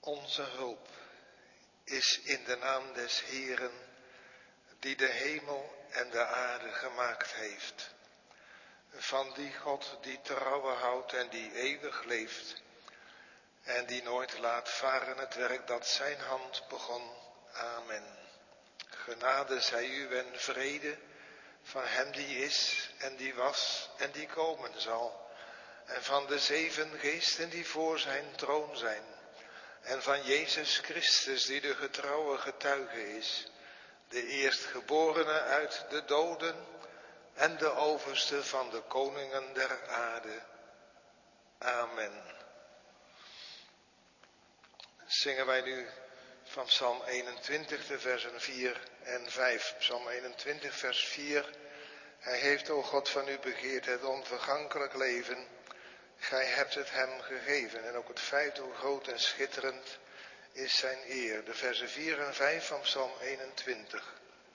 Onze hulp is in de naam des Heeren, die de hemel en de aarde gemaakt heeft. Van die God die trouwen houdt en die eeuwig leeft en die nooit laat varen het werk dat zijn hand begon. Amen. Genade zij u en vrede van hem die is en die was en die komen zal. En van de 7 geesten die voor zijn troon zijn. En van Jezus Christus die de getrouwe getuige is. De eerstgeborene uit de doden en de overste van de koningen der aarde. Amen. Zingen wij nu van Psalm 21, de versen 4 en 5. Psalm 21, vers 4. Hij heeft, o God, van u begeerd het onvergankelijk leven. Gij hebt het hem gegeven. En ook het feit hoe groot en schitterend is zijn eer. De versen 4 en 5 van Psalm 21.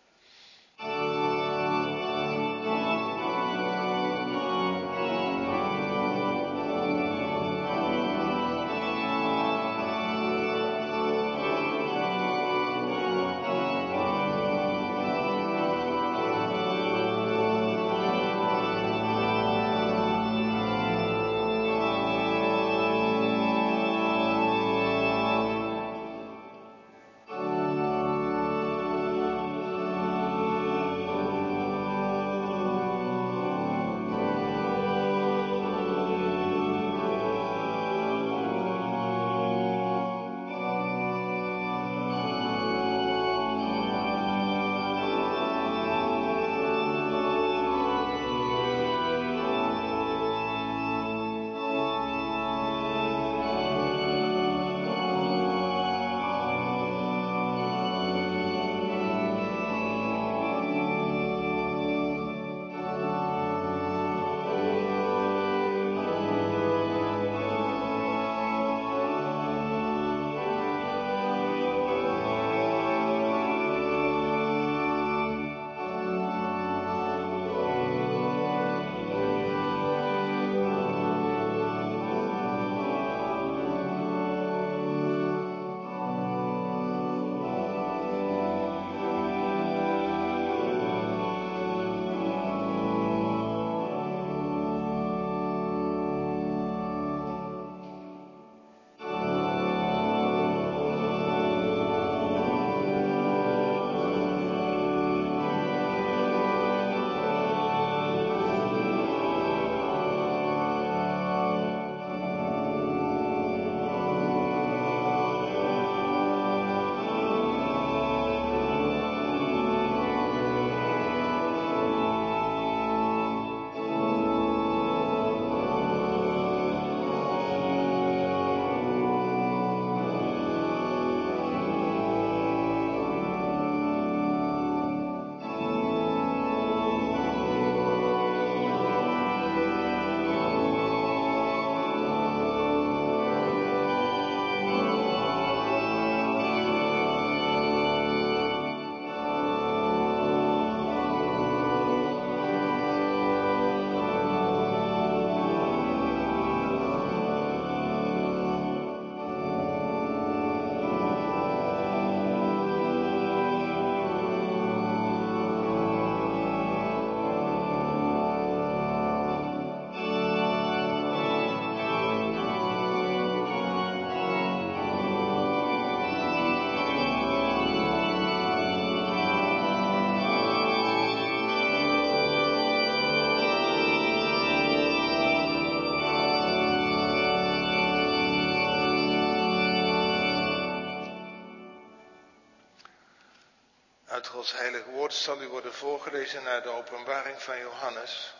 Uit Gods heilige woord zal u worden voorgelezen naar de openbaring van Johannes.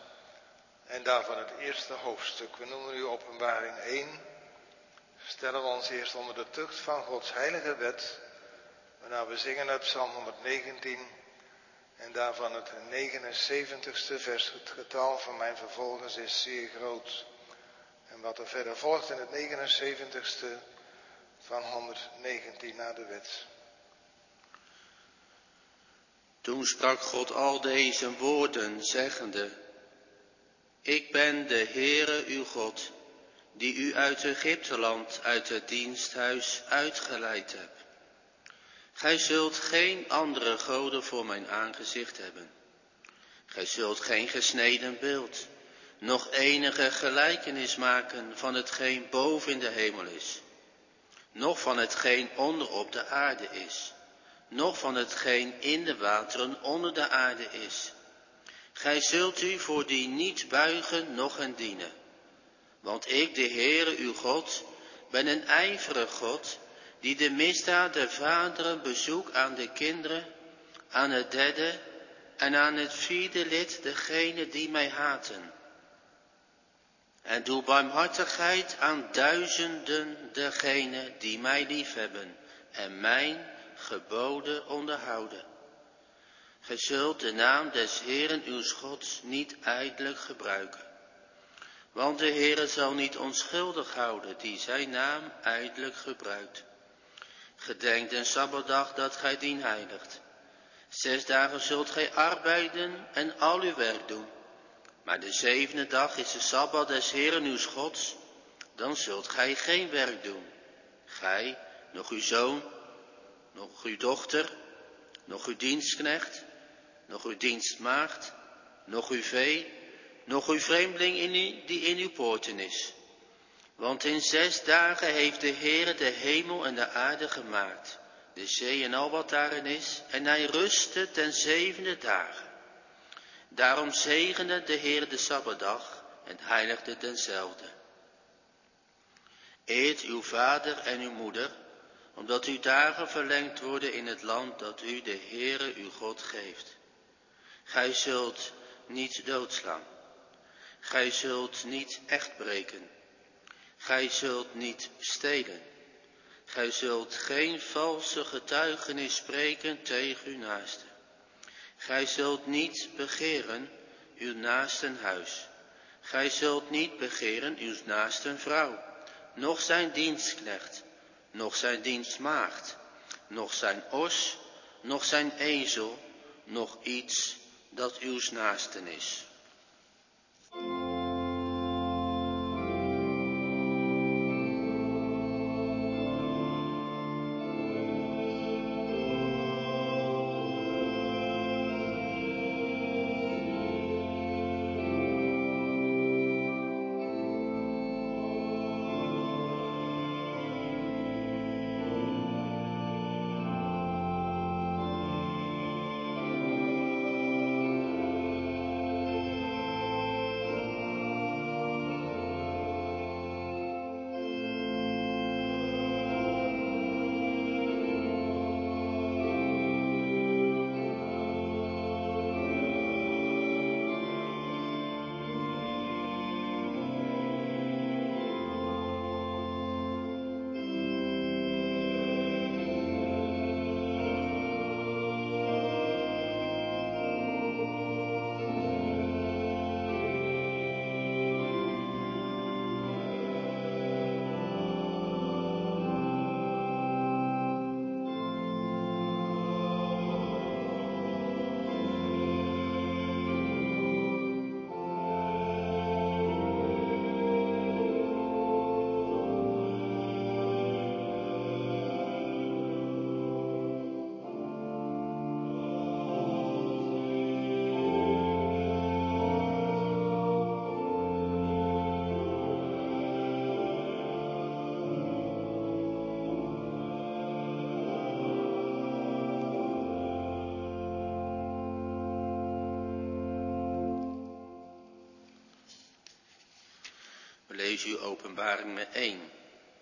En daarvan het eerste hoofdstuk. We noemen u openbaring 1. Stellen we ons eerst onder de tucht van Gods heilige wet. Waarna we zingen uit Psalm 119. En daarvan het 79ste vers. Het getal van mijn vervolgers is zeer groot. En wat er verder volgt in het 79ste van 119 na de wet. Toen sprak God al deze woorden, zeggende: Ik ben de Heere uw God, die u uit Egypteland, uit het diensthuis uitgeleid heb. Gij zult geen andere goden voor mijn aangezicht hebben. Gij zult geen gesneden beeld, noch enige gelijkenis maken van hetgeen boven in de hemel is, noch van hetgeen onder op de aarde is, noch van hetgeen in de wateren onder de aarde is. Gij zult u voor die niet buigen, noch hen dienen. Want ik, de Heere uw God, ben een ijverig God, die de misdaad der vaderen bezoekt aan de kinderen, aan het derde en aan het vierde lid degenen die mij haten. En doe barmhartigheid aan duizenden degenen die mij liefhebben en mijn geboden onderhouden. Gij zult de naam des Heeren uws Gods niet ijdelijk gebruiken. Want de Heere zal niet onschuldig houden die zijn naam ijdelijk gebruikt. Gedenk den Sabbatdag dat gij dien heiligt. 6 dagen zult gij arbeiden en al uw werk doen. Maar de 7e dag is de Sabbat des Heeren uws Gods. Dan zult gij geen werk doen. Gij, nog uw zoon, nog uw dochter, nog uw dienstknecht, nog uw dienstmaagd, nog uw vee, nog uw vreemdeling die in uw poorten is. Want in 6 dagen heeft de Heere de hemel en de aarde gemaakt, de zee en al wat daarin is, en hij rustte ten 7e dagen. Daarom zegende de Heere de Sabbatdag en heiligde denzelfde. Eert uw vader en uw moeder, omdat uw dagen verlengd worden in het land dat u de Heere uw God geeft. Gij zult niet doodslaan. Gij zult niet echt breken. Gij zult niet stelen. Gij zult geen valse getuigenis spreken tegen uw naaste. Gij zult niet begeren uw naasten huis. Gij zult niet begeren uw naasten vrouw, noch zijn dienstknecht, noch zijn dienstmaagd, noch zijn os, noch zijn ezel, noch iets dat uws naasten is. Lees u Openbaring met 1.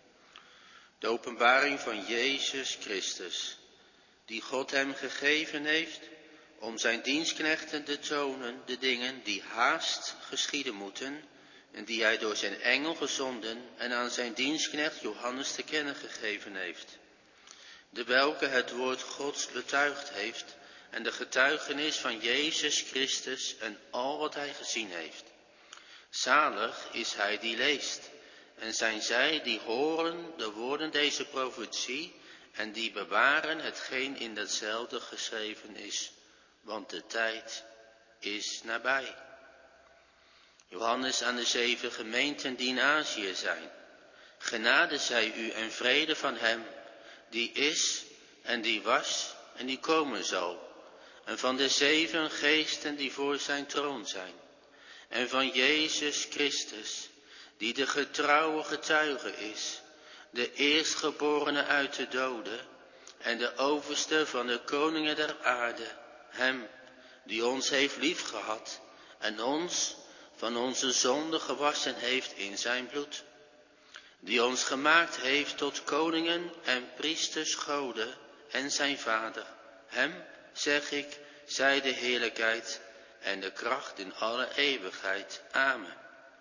De openbaring van Jezus Christus, die God hem gegeven heeft om zijn dienstknechten te tonen de dingen die haast geschieden moeten en die hij door zijn engel gezonden en aan zijn dienstknecht Johannes te kennen gegeven heeft, de welke het woord Gods betuigd heeft en de getuigenis van Jezus Christus en al wat hij gezien heeft. Zalig is hij die leest, en zijn zij die horen de woorden deze profetie en die bewaren hetgeen in datzelfde geschreven is, want de tijd is nabij. Johannes aan de 7 gemeenten die in Azië zijn. Genade zij u en vrede van hem, die is en die was en die komen zal. En van de 7 geesten die voor zijn troon zijn. En van Jezus Christus, die de getrouwe getuige is, de eerstgeborene uit de doden en de overste van de koningen der aarde, hem die ons heeft liefgehad en ons van onze zonde gewassen heeft in zijn bloed, die ons gemaakt heeft tot koningen en priesters Gode en zijn Vader. Hem, zeg ik, zij de heerlijkheid en de kracht in alle eeuwigheid. Amen.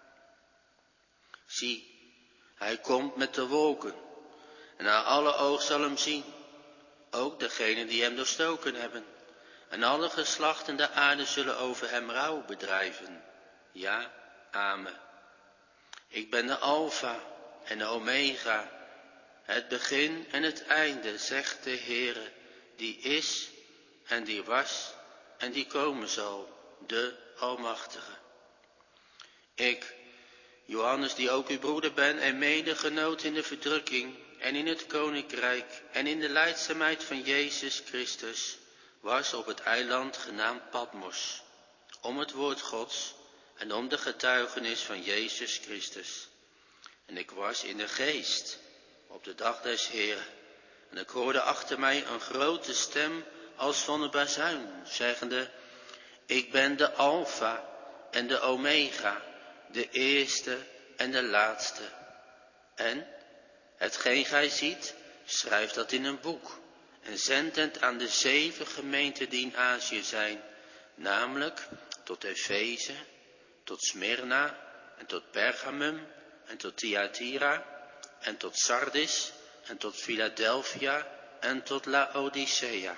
Zie, hij komt met de wolken, en naar alle oog zal hem zien, ook degenen die hem doorstoken hebben. En alle geslachten der aarde zullen over hem rouw bedrijven. Ja, amen. Ik ben de Alpha en de Omega, het begin en het einde, zegt de Heere, die is en die was en die komen zal, de Almachtige. Ik, Johannes, die ook uw broeder ben en medegenoot in de verdrukking en in het koninkrijk en in de lijdzaamheid van Jezus Christus, was op het eiland genaamd Patmos, om het woord Gods en om de getuigenis van Jezus Christus. En ik was in de geest op de dag des Heeren, en ik hoorde achter mij een grote stem als van een bazuin, zeggende: Ik ben de Alpha en de Omega, de eerste en de laatste. En hetgeen gij ziet, schrijf dat in een boek en zend het aan de 7 gemeenten die in Azië zijn, namelijk tot Efeze, tot Smyrna en tot Pergamum en tot Thyatira en tot Sardis en tot Philadelphia en tot Laodicea.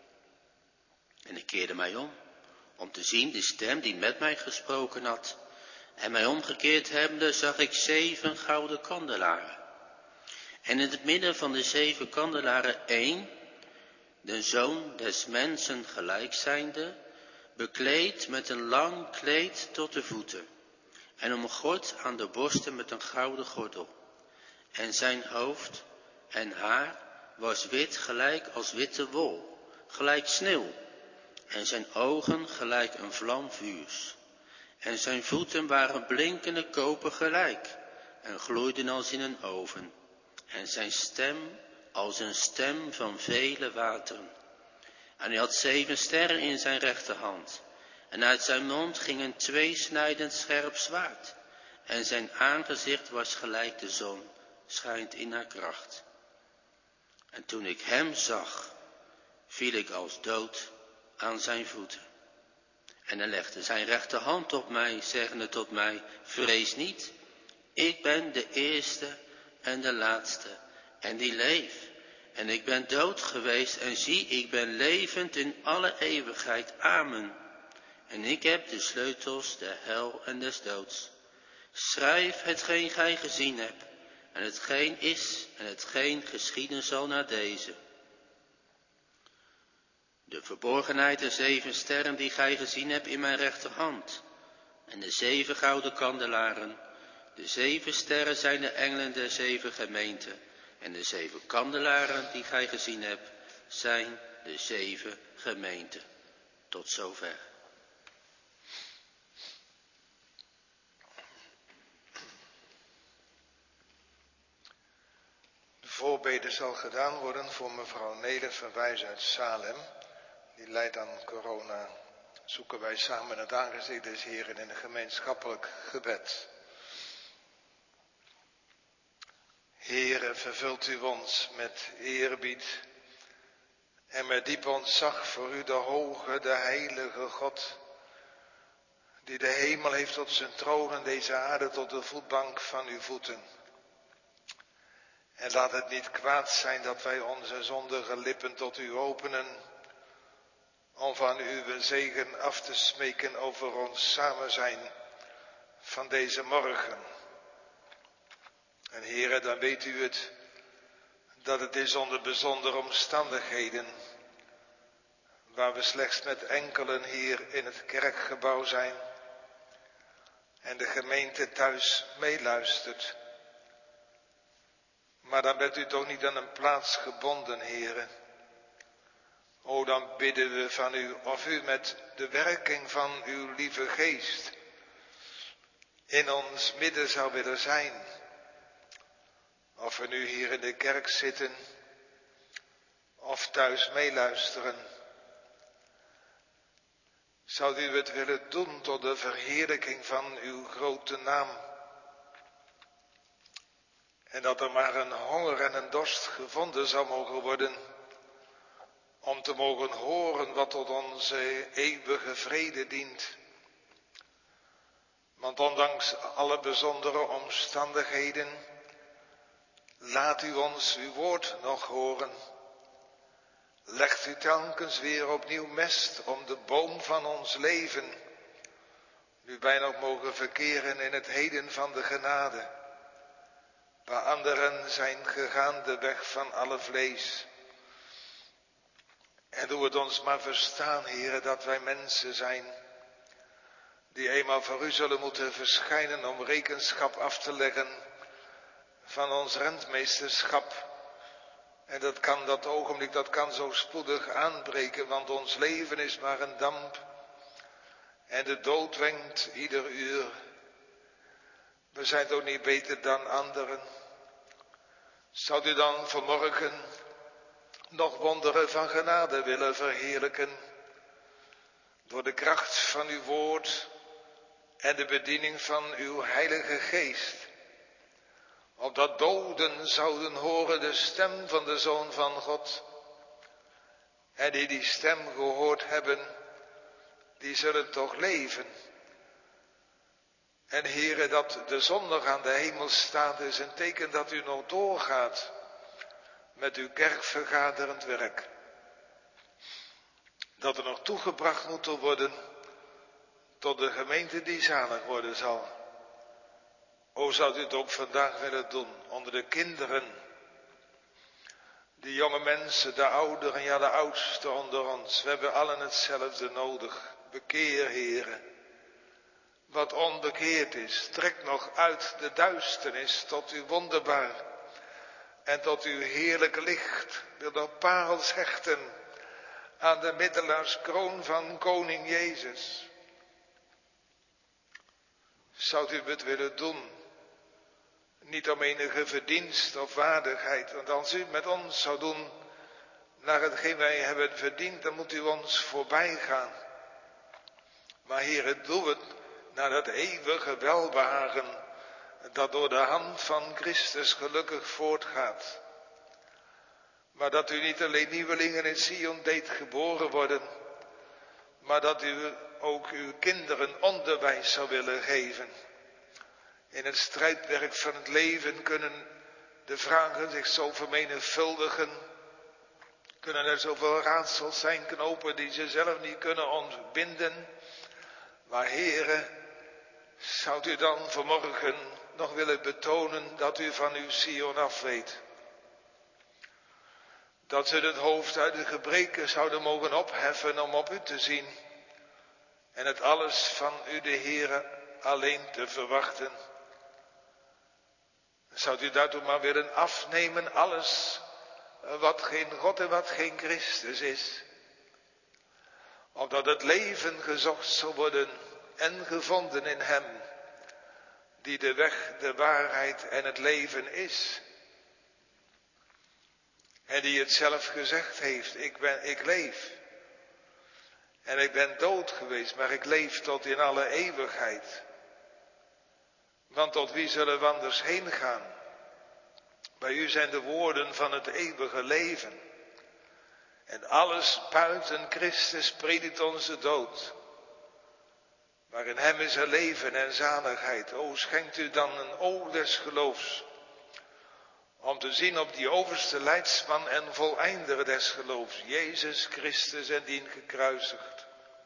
En ik keerde mij om te zien de stem die met mij gesproken had. En mij omgekeerd hebbende zag ik 7 gouden kandelaren. En in het midden van de 7 kandelaren 1, de Zoon des Mensen gelijk zijnde, bekleed met een lang kleed tot de voeten, en omgord aan de borsten met een gouden gordel. En zijn hoofd en haar was wit gelijk als witte wol, gelijk sneeuw, en zijn ogen gelijk een vlam vuurs. En zijn voeten waren blinkende koper gelijk, en gloeiden als in een oven. En zijn stem als een stem van vele wateren. En hij had 7 sterren in zijn rechterhand. En uit zijn mond ging een tweesnijdend scherp zwaard. En zijn aangezicht was gelijk de zon, schijnt in haar kracht. En toen ik hem zag, viel ik als dood aan zijn voeten. En hij legde zijn rechterhand op mij, zeggende tot mij: Vrees niet, ik ben de eerste en de laatste, en die leef. En ik ben dood geweest, en zie, ik ben levend in alle eeuwigheid. Amen. En ik heb de sleutels der hel en des doods. Schrijf hetgeen gij gezien hebt, en hetgeen is, en hetgeen geschieden zal na deze. De verborgenheid der 7 sterren die gij gezien hebt in mijn rechterhand, en de 7 gouden kandelaren. De 7 sterren zijn de engelen der 7 gemeenten, en de 7 kandelaren die gij gezien hebt, zijn de 7 gemeenten. Tot zover. De voorbede zal gedaan worden voor mevrouw Nele van Wijs uit Salem. Die lijdt aan corona. Zoeken wij samen het aangezicht des Heeren in een gemeenschappelijk gebed. Heere, vervult u ons met eerbied en met diep ontzag voor u, de hoge, de heilige God, die de hemel heeft tot zijn troon en deze aarde tot de voetbank van uw voeten. En laat het niet kwaad zijn dat wij onze zondige lippen tot u openen, om van uw zegen af te smeken over ons samen zijn van deze morgen. En Heere, dan weet u het, dat het is onder bijzondere omstandigheden, waar we slechts met enkelen hier in het kerkgebouw zijn, en de gemeente thuis meeluistert. Maar dan bent u toch niet aan een plaats gebonden, heren. O, dan bidden we van u of u met de werking van uw lieve geest in ons midden zou willen zijn. Of we nu hier in de kerk zitten of thuis meeluisteren. Zou u het willen doen tot de verheerlijking van uw grote naam? En dat er maar een honger en een dorst gevonden zou mogen worden om te mogen horen wat tot onze eeuwige vrede dient. Want ondanks alle bijzondere omstandigheden, laat u ons uw woord nog horen. Legt u telkens weer opnieuw mest om de boom van ons leven, nu wij nog mogen verkeren in het heden van de genade, waar anderen zijn gegaan de weg van alle vlees. En doe het ons maar verstaan, heren, dat wij mensen zijn, die eenmaal voor u zullen moeten verschijnen om rekenschap af te leggen van ons rentmeesterschap. En dat ogenblik kan zo spoedig aanbreken, want ons leven is maar een damp. En de dood wenkt ieder uur. We zijn toch niet beter dan anderen. Zou u dan vanmorgen nog wonderen van genade willen verheerlijken, door de kracht van uw woord en de bediening van uw Heilige Geest, opdat doden zouden horen de stem van de Zoon van God, en die stem gehoord hebben, die zullen toch leven. En Heere, dat de zon nog aan de hemel staat, is een teken dat u nog doorgaat met uw kerkvergaderend werk. Dat er nog toegebracht moet worden tot de gemeente die zalig worden zal. O, zou u het ook vandaag willen doen onder de kinderen, de jonge mensen, de ouderen, ja de oudsten onder ons. We hebben allen hetzelfde nodig. Bekeer, Heere, wat onbekeerd is. Trek nog uit de duisternis tot uw wonderbaar en tot uw heerlijk licht. Wil nog parels hechten aan de middelaarskroon van koning Jezus. Zou u het willen doen? Niet om enige verdienst of waardigheid, want als u met ons zou doen naar hetgeen wij hebben verdiend, dan moet u ons voorbij gaan. Maar Heere, doe het naar dat eeuwige welbehagen dat door de hand van Christus gelukkig voortgaat. Maar dat u niet alleen nieuwelingen in Sion deed geboren worden, maar dat u ook uw kinderen onderwijs zou willen geven. In het strijdwerk van het leven kunnen de vragen zich zo vermenigvuldigen, kunnen er zoveel raadsels zijn, knopen die ze zelf niet kunnen ontbinden. Maar Heere, zou u dan vanmorgen nog willen betonen dat u van uw Sion af weet? Dat ze het hoofd uit de gebreken zouden mogen opheffen om op u te zien. En het alles van u, de Heere, alleen te verwachten. Zou u daartoe maar willen afnemen alles wat geen God en wat geen Christus is. Opdat het leven gezocht zal worden en gevonden in hem, die de weg, de waarheid en het leven is. En die het zelf gezegd heeft, ik leef. En ik ben dood geweest, maar ik leef tot in alle eeuwigheid. Want tot wie zullen we anders heen gaan? Bij u zijn de woorden van het eeuwige leven. En alles buiten Christus predikt onze dood. Maar in hem is er leven en zaligheid. O, schenkt u dan een oog des geloofs, om te zien op die overste leidsman en voleinder des geloofs, Jezus Christus en dien gekruisigd.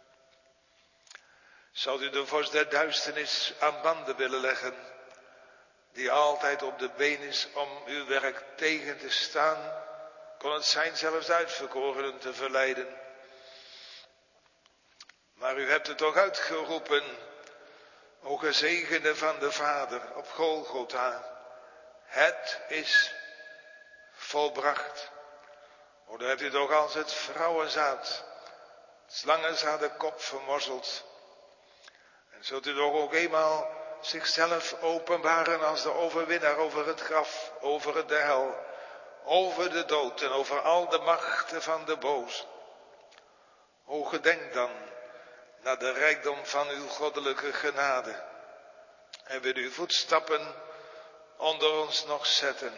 Zou u de vorst der duisternis aan banden willen leggen, die altijd op de been is om uw werk tegen te staan, kon het zijn zelfs uitverkorenen te verleiden. Maar u hebt het toch uitgeroepen O gezegende van de Vader op Golgotha, het is volbracht. O, dan hebt u toch als het vrouwenzaad, slangenzaad de kop vermorzeld. En zult u toch ook eenmaal zichzelf openbaren als de overwinnaar over het graf, over de hel, over de dood en over al de machten van de boze. O, gedenk dan naar de rijkdom van uw goddelijke genade. En wil uw voetstappen onder ons nog zetten.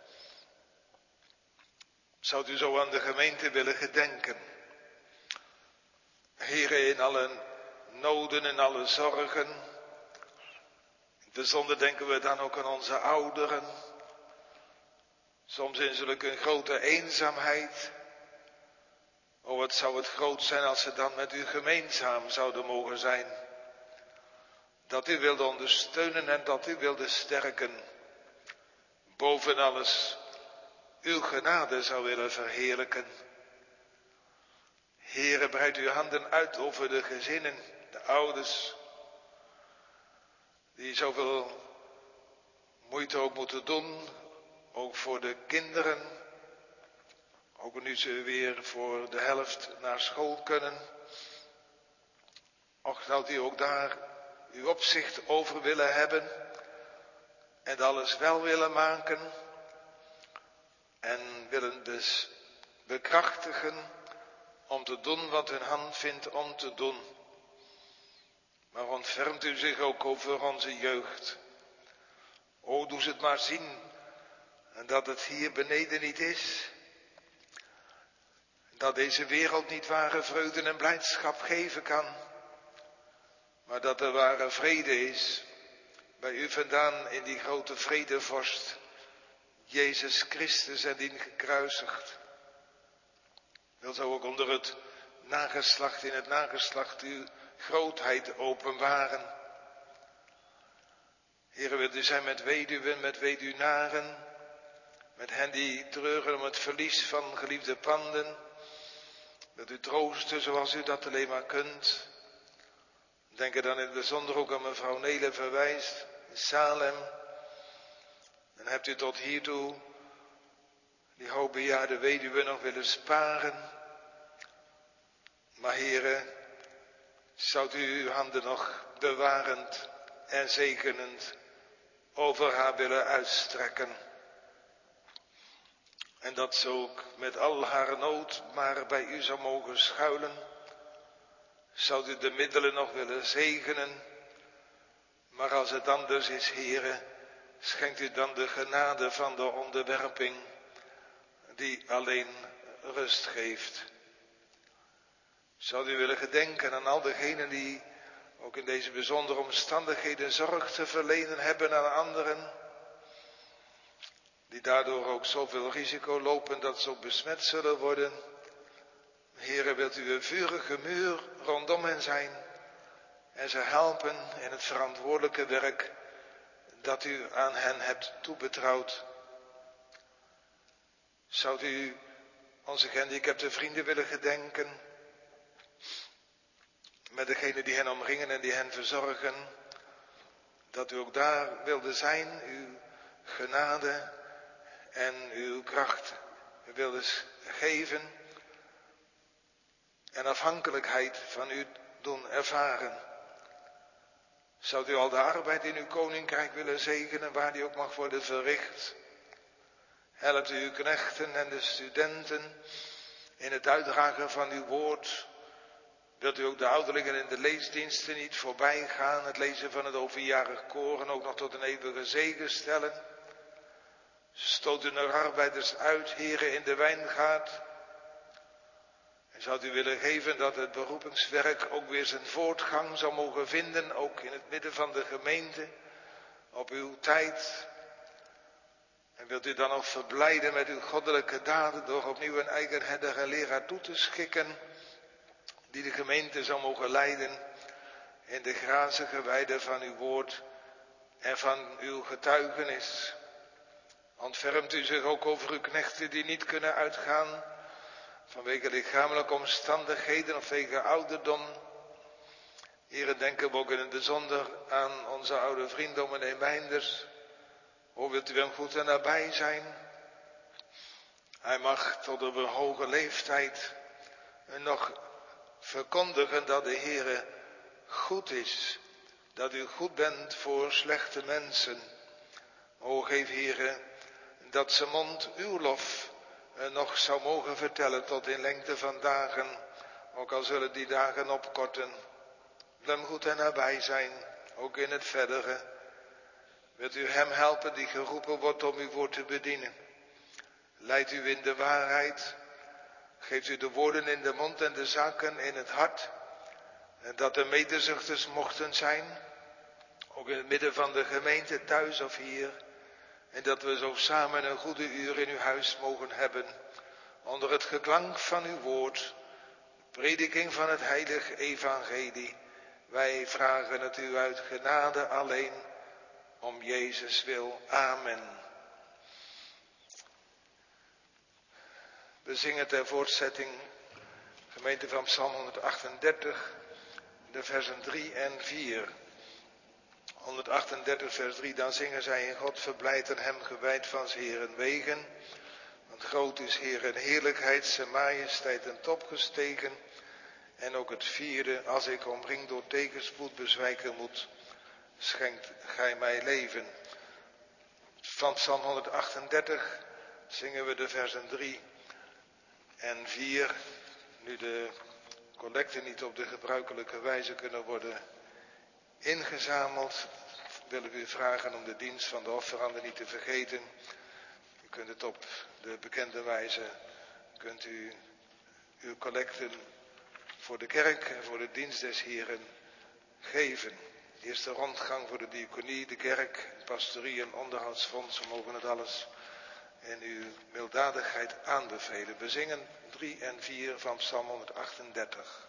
Zou u zo aan de gemeente willen gedenken? Heere, in alle noden en alle zorgen. In het bijzonder denken we dan ook aan onze ouderen. Soms in zulke grote eenzaamheid. O, wat zou het groot zijn als ze dan met u gemeenzaam zouden mogen zijn. Dat u wilde ondersteunen en dat u wilde sterken. Boven alles uw genade zou willen verheerlijken. Heere, breid uw handen uit over de gezinnen, de ouders, die zoveel moeite ook moeten doen, ook voor de kinderen, ook nu ze weer voor de helft naar school kunnen. Och, zou u ook daar uw opzicht over willen hebben en alles wel willen maken en willen dus bekrachtigen om te doen wat hun hand vindt om te doen. Maar ontfermt u zich ook over onze jeugd. O, doe ze het maar zien dat het hier beneden niet is. Dat deze wereld niet ware vreugde en blijdschap geven kan. Maar dat er ware vrede is bij u vandaan in die grote vredevorst. Jezus Christus en dien gekruisigd. Wil zo ook onder het nageslacht, in het nageslacht uw grootheid openbaren. Heere, wilt u zijn met weduwen, met weduwnaren, met hen die treuren om het verlies van geliefde panden. Wilt u troosten zoals u dat alleen maar kunt. Denk er dan in het bijzonder ook aan mevrouw Nele verwijst, in Salem. En hebt u tot hiertoe die hoogbejaarde weduwe nog willen sparen. Maar Heere, zou u uw handen nog bewarend en zegenend over haar willen uitstrekken. En dat ze ook met al haar nood maar bij u zou mogen schuilen. Zou u de middelen nog willen zegenen. Maar als het anders is, Heere, schenkt u dan de genade van de onderwerping die alleen rust geeft. Zou u willen gedenken aan al degenen die ook in deze bijzondere omstandigheden zorg te verlenen hebben aan anderen. Die daardoor ook zoveel risico lopen dat ze ook besmet zullen worden. Heere, wilt u een vurige muur rondom hen zijn en ze helpen in het verantwoordelijke werk dat u aan hen hebt toebetrouwd. Zou u onze gehandicapte vrienden willen gedenken, met degenen die hen omringen en die hen verzorgen, dat u ook daar wilde zijn, uw genade en uw kracht wilde geven en afhankelijkheid van u doen ervaren. Zou u al de arbeid in uw koninkrijk willen zegenen, waar die ook mag worden verricht. Helpt u uw knechten en de studenten in het uitdragen van uw woord. Wilt u ook de ouderlingen in de leesdiensten niet voorbij gaan, het lezen van het overjarig koor en ook nog tot een eeuwige zegen stellen. Stoot u naar arbeiders uit, heren, in de wijngaard. En zou u willen geven dat het beroepingswerk ook weer zijn voortgang zou mogen vinden, ook in het midden van de gemeente, op uw tijd. En wilt u dan ook verblijden met uw goddelijke daden door opnieuw een eigen herder en leraar toe te schikken, die de gemeente zou mogen leiden in de grazige weide van uw woord en van uw getuigenis. Ontfermt u zich ook over uw knechten die niet kunnen uitgaan vanwege lichamelijke omstandigheden of vanwege ouderdom. Heren, denken we ook in het bijzonder aan onze oude vriend dominee Meinders. Hoe wilt u hem goed en nabij zijn? Hij mag tot op een hoge leeftijd nog verkondigen dat de Heere goed is. Dat u goed bent voor slechte mensen. O geef, Heere, dat zijn mond uw lof nog zou mogen vertellen tot in lengte van dagen. Ook al zullen die dagen opkorten. Wil hem goed en nabij zijn, ook in het verdere. Wilt u hem helpen die geroepen wordt om uw woord te bedienen. Leidt u in de waarheid. Geeft u de woorden in de mond en de zaken in het hart. En dat er medezuchters mochten zijn. Ook in het midden van de gemeente, thuis of hier. En dat we zo samen een goede uur in uw huis mogen hebben. Onder het geklank van uw woord. Prediking van het heilige evangelie. Wij vragen het u uit genade alleen. Om Jezus wil. Amen. We zingen ter voortzetting, gemeente van Psalm 138, de versen 3 en 4. 138 vers 3, dan zingen zij in God verblijdt en hem gewijd van z'n Heeren wegen. Want groot is Heer en heerlijkheid, zijn majesteit en top gestegen. En ook het vierde, als ik omringd door tegenspoed bezwijken moet, schenkt gij mij leven. Van Psalm 138 zingen we de versen 3 en 4. Nu de collecten niet op de gebruikelijke wijze kunnen worden ingezameld, wil ik u vragen om de dienst van de offeranden niet te vergeten. U kunt het op de bekende wijze, kunt u uw collecten voor de kerk en voor de dienst des Heren geven. Eerst de rondgang voor de diaconie, de kerk, pastorie en onderhoudsfonds. We mogen het alles in uw milddadigheid aanbevelen. We zingen 3 en 4 van Psalm 138.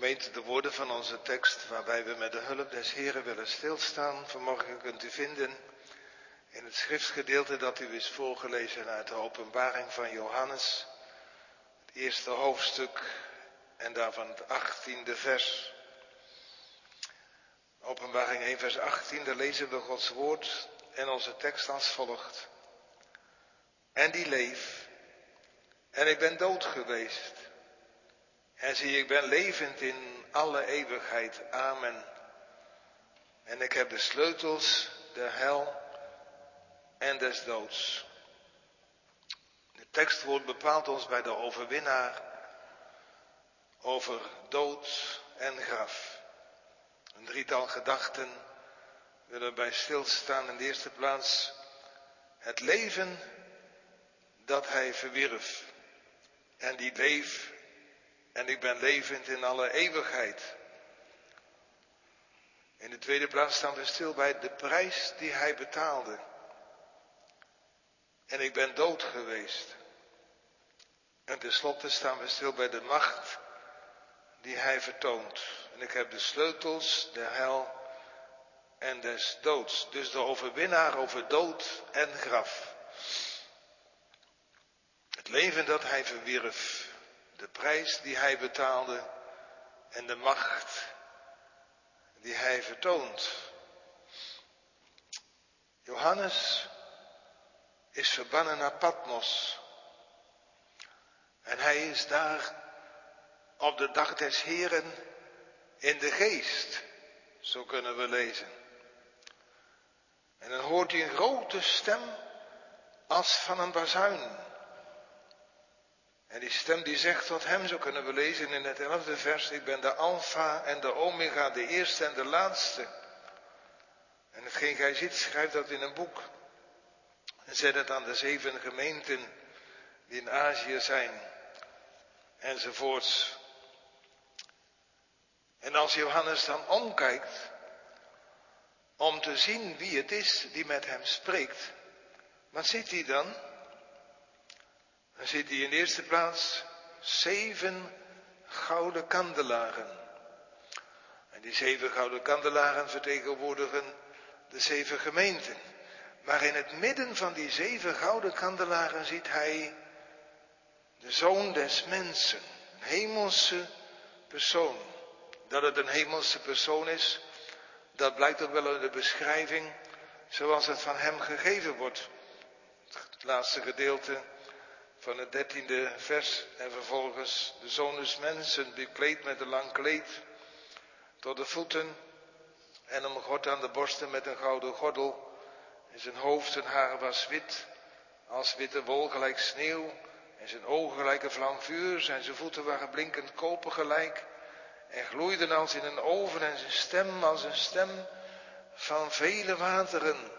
Gemeente, de woorden van onze tekst, waarbij we met de hulp des Heren willen stilstaan, vanmorgen kunt u vinden in het schriftgedeelte dat u is voorgelezen uit de openbaring van Johannes, het eerste hoofdstuk en daarvan het 18e vers. Openbaring 1 vers 18, daar lezen we Gods woord en onze tekst als volgt. En die leef, en ik ben dood geweest. En zie, ik ben levend in alle eeuwigheid. Amen. En ik heb de sleutels der hel en des doods. De tekstwoord bepaalt ons bij de overwinnaar over dood en graf. Een drietal gedachten willen bij stilstaan. In de eerste plaats het leven dat hij verwierf. En die leef, en ik ben levend in alle eeuwigheid. In de tweede plaats staan we stil bij de prijs die hij betaalde. En ik ben dood geweest. En tenslotte staan we stil bij de macht die hij vertoont. En ik heb de sleutels der hel en des doods. Dus de overwinnaar over dood en graf. Het leven dat hij verwierf. De prijs die hij betaalde. En de macht die hij vertoont. Johannes is verbannen naar Patmos. En hij is daar op de dag des Heren in de geest. Zo kunnen we lezen. En dan hoort hij een grote stem als van een bazuin. En die stem die zegt tot hem, zo kunnen we lezen in het 11e vers, ik ben de Alpha en de Omega, de eerste en de laatste. En hetgeen gij ziet, schrijf dat in een boek. En zet het aan de 7 gemeenten die in Azië zijn. Enzovoorts. En als Johannes dan omkijkt, om te zien wie het is die met hem spreekt, wat ziet hij dan? Dan ziet hij in de eerste plaats 7 gouden kandelaren. En die 7 gouden kandelaren vertegenwoordigen de 7 gemeenten. Maar in het midden van die 7 gouden kandelaren ziet hij de Zoon des Mensen. Een hemelse persoon. Dat het een hemelse persoon is, dat blijkt ook wel uit de beschrijving zoals het van hem gegeven wordt. Het laatste gedeelte van het 13e vers en vervolgens de Zoon des Mensen bekleed met een lang kleed tot de voeten en omgord aan de borsten met een gouden gordel. En zijn hoofd en haar was wit als witte wol gelijk sneeuw en zijn ogen gelijk een vlam vuur en zijn voeten waren blinkend koper gelijk en gloeiden als in een oven en zijn stem als een stem van vele wateren.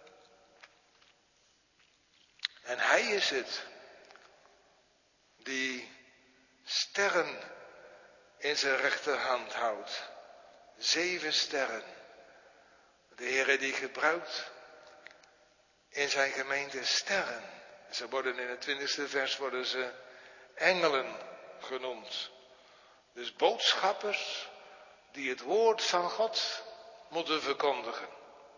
En hij is het die sterren in zijn rechterhand houdt. 7 sterren. De Heere die gebruikt in zijn gemeente sterren. Ze worden in het 20e vers worden ze engelen genoemd. Dus boodschappers die het woord van God moeten verkondigen.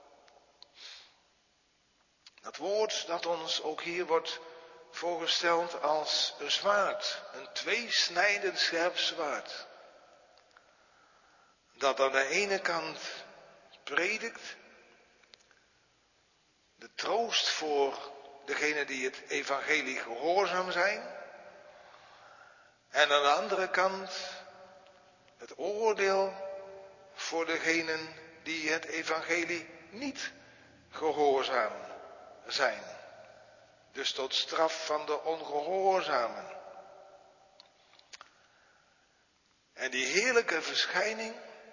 Dat woord dat ons ook hier wordt voorgesteld als een zwaard, een tweesnijdend scherp zwaard. Dat aan de ene kant predikt, de troost voor degenen die het evangelie gehoorzaam zijn. En aan de andere kant het oordeel voor degenen die het evangelie niet gehoorzaam zijn. Dus tot straf van de ongehoorzamen. En die heerlijke verschijning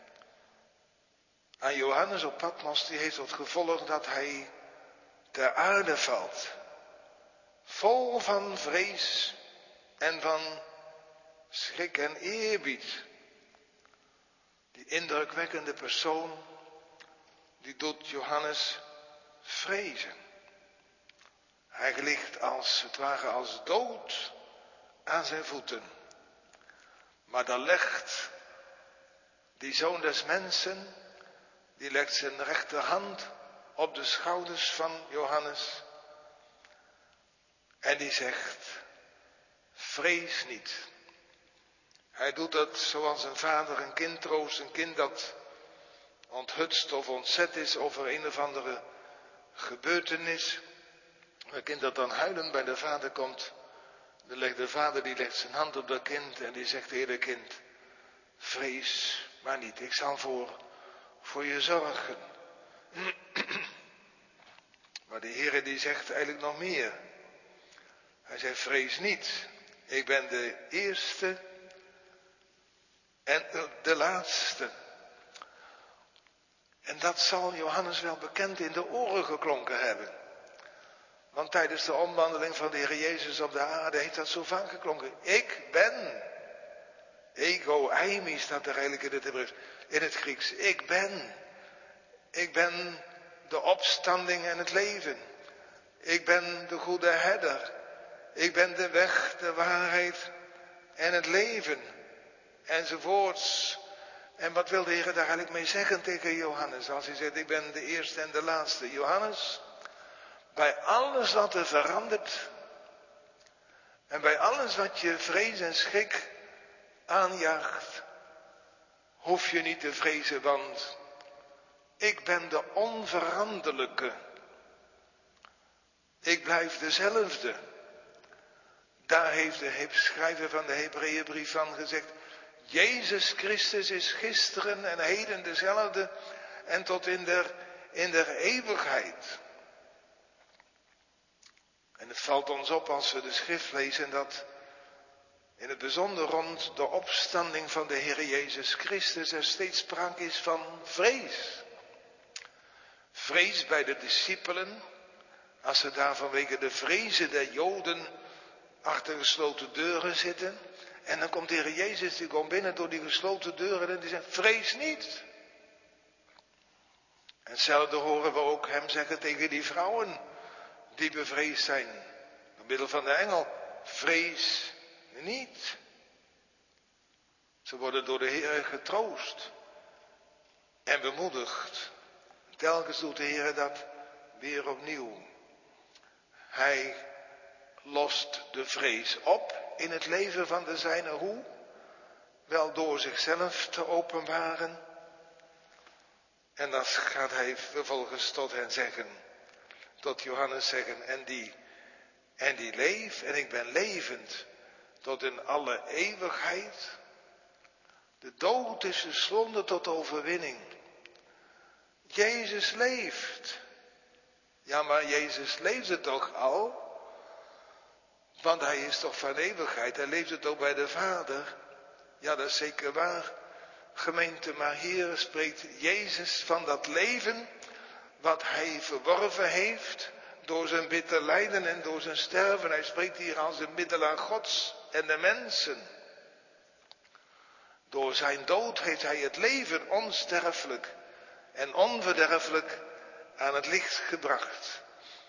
aan Johannes op Patmos, die heeft tot gevolg dat hij ter aarde valt. Vol van vrees en van schrik en eerbied. Die indrukwekkende persoon, die doet Johannes vrezen. Hij ligt als het ware als dood aan zijn voeten. Maar dan legt Die Zoon des Mensen, die legt zijn rechterhand op de schouders van Johannes. En die zegt, vrees niet. Hij doet dat zoals een vader een kind troost, een kind dat onthutst of ontzet is over een of andere gebeurtenis. Een kind dat dan huilend bij de vader komt. De vader die legt zijn hand op dat kind en die zegt, Heere kind, vrees maar niet, ik zal voor je zorgen. Maar de Heere die zegt eigenlijk nog meer. Hij zegt, vrees niet, ik ben de eerste en de laatste. En dat zal Johannes wel bekend in de oren geklonken hebben. Want tijdens de omwandeling van de Heer Jezus op de aarde heeft dat zo vaak geklonken. Ik ben. Ego eimi staat er eigenlijk in het Grieks. Ik ben. Ik ben de opstanding en het leven. Ik ben de goede herder. Ik ben de weg, de waarheid en het leven. Enzovoorts. En wat wil de Heer daar eigenlijk mee zeggen tegen Johannes? Als hij zegt, ik ben de eerste en de laatste. Johannes, bij alles wat er verandert. En bij alles wat je vrees en schrik aanjaagt. Hoef je niet te vrezen, want ik ben de onveranderlijke. Ik blijf dezelfde. Daar heeft de schrijver van de Hebreeënbrief van gezegd. Jezus Christus is gisteren en heden dezelfde en tot in der eeuwigheid. En het valt ons op als we de schrift lezen dat in het bijzonder rond de opstanding van de Heer Jezus Christus er steeds sprake is van vrees. Vrees bij de discipelen, als ze daar vanwege de vrezen der Joden achter gesloten deuren zitten. En dan komt de Heer Jezus, die komt binnen door die gesloten deuren en die zegt, vrees niet. En hetzelfde horen we ook hem zeggen tegen die vrouwen die bevreesd zijn. Door middel van de engel, vrees niet. Ze worden door de Heer getroost en bemoedigd. Telkens doet de Heer dat weer opnieuw. Hij lost de vrees op in het leven van de zijnen. Hoe? Wel door zichzelf te openbaren. En dan gaat hij vervolgens tot hen zeggen, tot Johannes zeggen, en die leef, en ik ben levend tot in alle eeuwigheid. De dood is verslonden tot overwinning. Jezus leeft. Ja, maar Jezus leefde toch al? Want hij is toch van eeuwigheid. Hij leeft het ook bij de Vader. Ja, dat is zeker waar. Gemeente, maar hier spreekt Jezus van dat leven wat hij verworven heeft door zijn bitter lijden en door zijn sterven. Hij spreekt hier als de middelaar Gods en de mensen. Door zijn dood heeft hij het leven onsterfelijk en onverderfelijk aan het licht gebracht.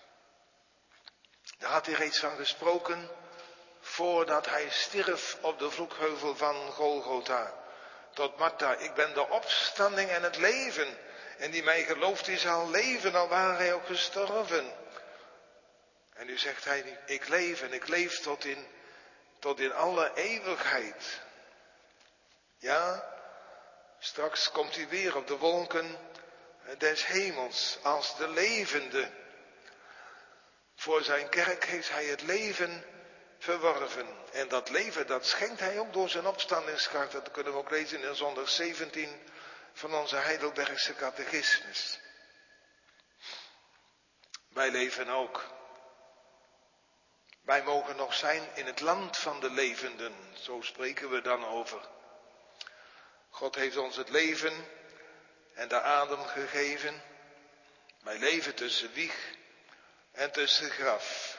Daar had hij reeds van gesproken voordat hij stierf op de vloekheuvel van Golgotha. Tot Martha, ik ben de opstanding en het leven. En die mij gelooft, die zal leven, al ware hij ook gestorven. En nu zegt hij, ik leef en ik leef tot in alle eeuwigheid. Ja, straks komt hij weer op de wolken des hemels als de levende. Voor zijn kerk heeft hij het leven verworven. En dat leven, dat schenkt hij ook door zijn opstandingskracht. Dat kunnen we ook lezen in zondag 17 van onze Heidelbergse catechismus. Wij leven ook. Wij mogen nog zijn in het land van de levenden. Zo spreken we dan over. God heeft ons het leven en de adem gegeven. Wij leven tussen wieg en tussen graf.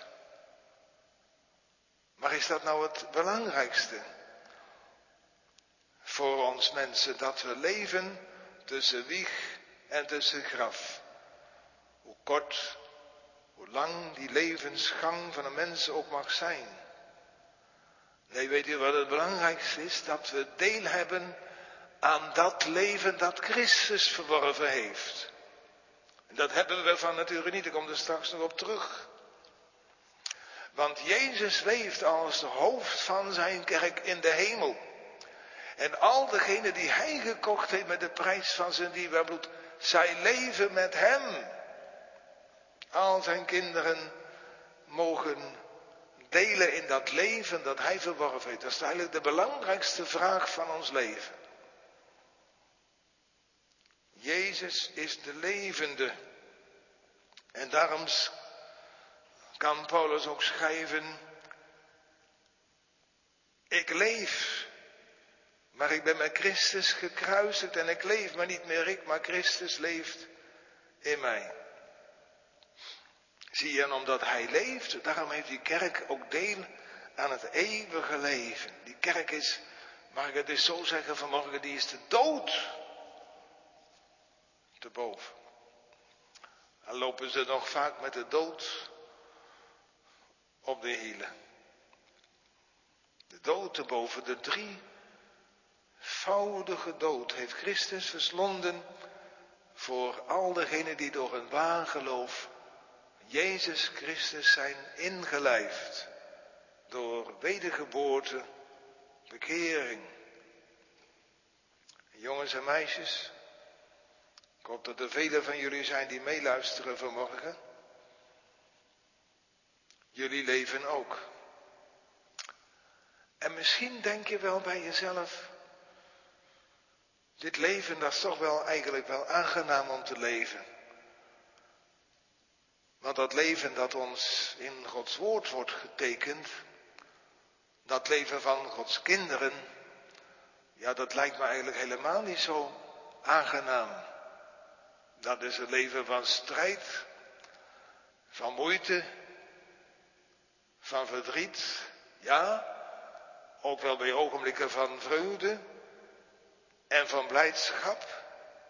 Maar is dat nou het belangrijkste voor ons mensen, dat we leven tussen wieg en tussen graf? Hoe kort, hoe lang die levensgang van een mens ook mag zijn. Nee, weet u wat het belangrijkste is? Dat we deel hebben aan dat leven dat Christus verworven heeft. En dat hebben we van nature niet, ik kom er straks nog op terug. Want Jezus leeft als hoofd van zijn kerk in de hemel. En al degenen die hij gekocht heeft met de prijs van zijn dierbaar bloed, zij leven met hem. Al zijn kinderen mogen delen in dat leven dat hij verworven heeft. Dat is eigenlijk de belangrijkste vraag van ons leven. Jezus is de levende. En daarom kan Paulus ook schrijven: ik leef, maar ik ben met Christus gekruisigd en ik leef, maar niet meer ik, maar Christus leeft in mij. Zie je, en omdat hij leeft, daarom heeft die kerk ook deel aan het eeuwige leven. Die kerk is, mag ik het eens zo zeggen vanmorgen, die is de dood te boven. Dan lopen ze nog vaak met de dood op de hielen. De dood te boven, de drievoudige dood heeft Christus verslonden voor al degenen die door een waar geloof Jezus Christus zijn ingelijfd. Door wedergeboorte, bekering. Jongens en meisjes, ik hoop dat er velen van jullie zijn die meeluisteren vanmorgen. Jullie leven ook. En misschien denk je wel bij jezelf, dit leven dat is toch wel eigenlijk wel aangenaam om te leven. Want dat leven dat ons in Gods woord wordt getekend, dat leven van Gods kinderen, ja, dat lijkt me eigenlijk helemaal niet zo aangenaam. Dat is een leven van strijd, van moeite, van verdriet, ja, ook wel bij ogenblikken van vreugde en van blijdschap.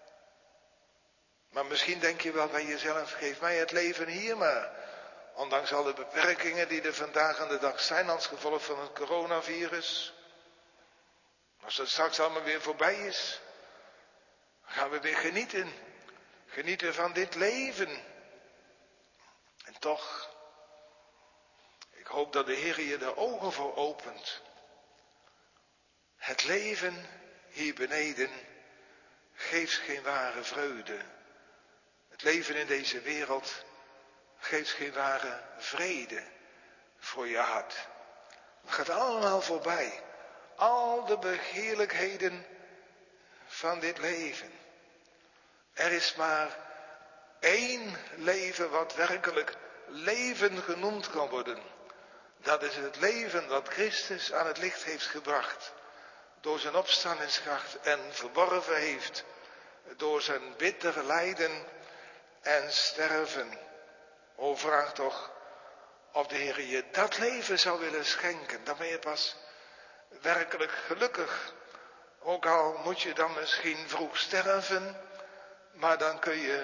Maar misschien denk je wel bij jezelf, geef mij het leven hier maar. Ondanks alle beperkingen die er vandaag aan de dag zijn als gevolg van het coronavirus. Als het straks allemaal weer voorbij is, gaan we weer genieten. Genieten van dit leven. En toch, ik hoop dat de Heer je de ogen voor opent. Het leven hier beneden geeft geen ware vreugde. Het leven in deze wereld geeft geen ware vrede voor je hart. Het gaat allemaal voorbij. Al de begeerlijkheden van dit leven. Er is maar één leven wat werkelijk leven genoemd kan worden. Dat is het leven dat Christus aan het licht heeft gebracht. Door zijn opstandingskracht en verworven heeft. Door zijn bitter lijden en sterven. O, vraag toch of de Heer je dat leven zou willen schenken. Dan ben je pas werkelijk gelukkig. Ook al moet je dan misschien vroeg sterven. Maar dan kun je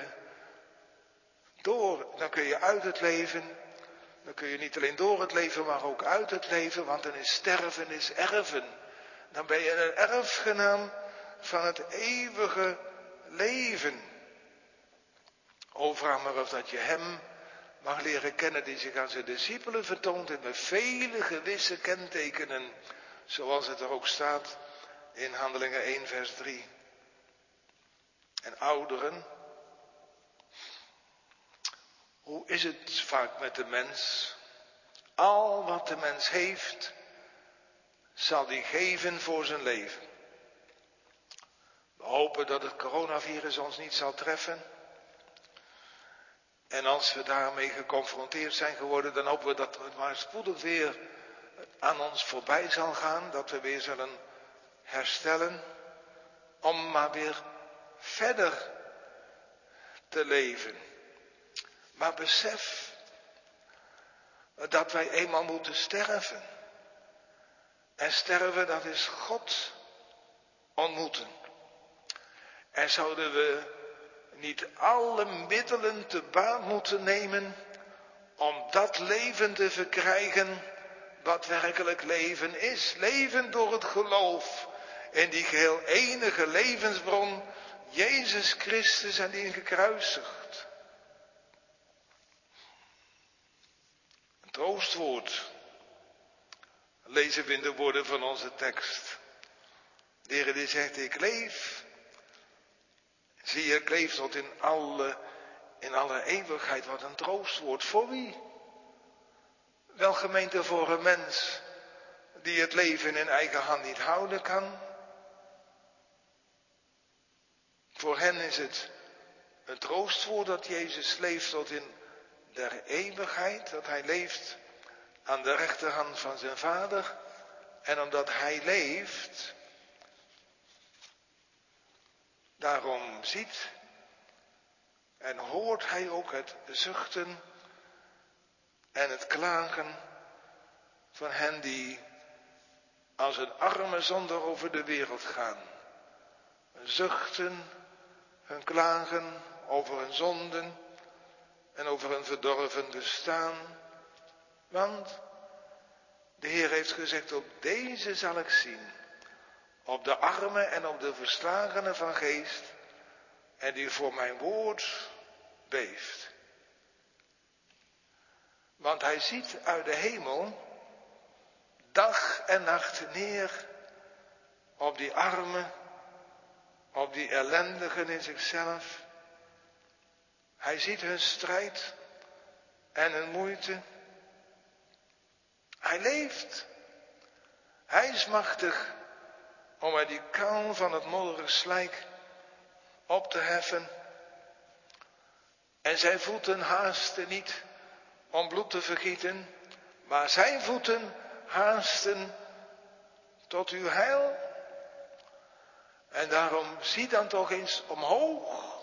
uit het leven. Dan kun je niet alleen door het leven, maar ook uit het leven. Want dan is sterven is erven. Dan ben je een erfgenaam van het eeuwige leven. O, vraag maar of dat je hem mag leren kennen die zich aan zijn discipelen vertoont en met vele gewisse kentekenen. Zoals het er ook staat in Handelingen 1 vers 3. En ouderen, hoe is het vaak met de mens? Al wat de mens heeft, zal hij geven voor zijn leven. We hopen dat het coronavirus ons niet zal treffen. En als we daarmee geconfronteerd zijn geworden, dan hopen we dat het maar spoedig weer aan ons voorbij zal gaan. Dat we weer zullen herstellen. Om maar weer verder te leven. Maar besef dat wij eenmaal moeten sterven. En sterven, dat is God ontmoeten. En zouden we niet alle middelen te baat moeten nemen om dat leven te verkrijgen wat werkelijk leven is. Leven door het geloof in die geheel enige levensbron, Jezus Christus en die gekruisigd. Een troostwoord lezen we in de woorden van onze tekst. De Heer die zegt, ik leef. Zie je, ik leef tot in alle eeuwigheid. Wat een troostwoord. Voor wie? Wel, gemeente, voor een mens die het leven in eigen hand niet houden kan. Voor hen is het een troostwoord dat Jezus leeft tot in der eeuwigheid. Dat hij leeft aan de rechterhand van zijn Vader. En omdat hij leeft, daarom ziet en hoort hij ook het zuchten en het klagen van hen die als een arme zonder over de wereld gaan. Zuchten, hun klagen over hun zonden en over hun verdorven bestaan. Want de Heer heeft gezegd, op deze zal ik zien. Op de armen en op de verslagenen van geest. En die voor mijn woord beeft. Want hij ziet uit de hemel dag en nacht neer op die armen, op die ellendigen in zichzelf. Hij ziet hun strijd en hun moeite. Hij leeft. Hij is machtig om uit die kuil van het modderige slijk op te heffen. En zijn voeten haasten niet om bloed te vergieten, maar zijn voeten haasten tot uw heil. En daarom zie dan toch eens omhoog.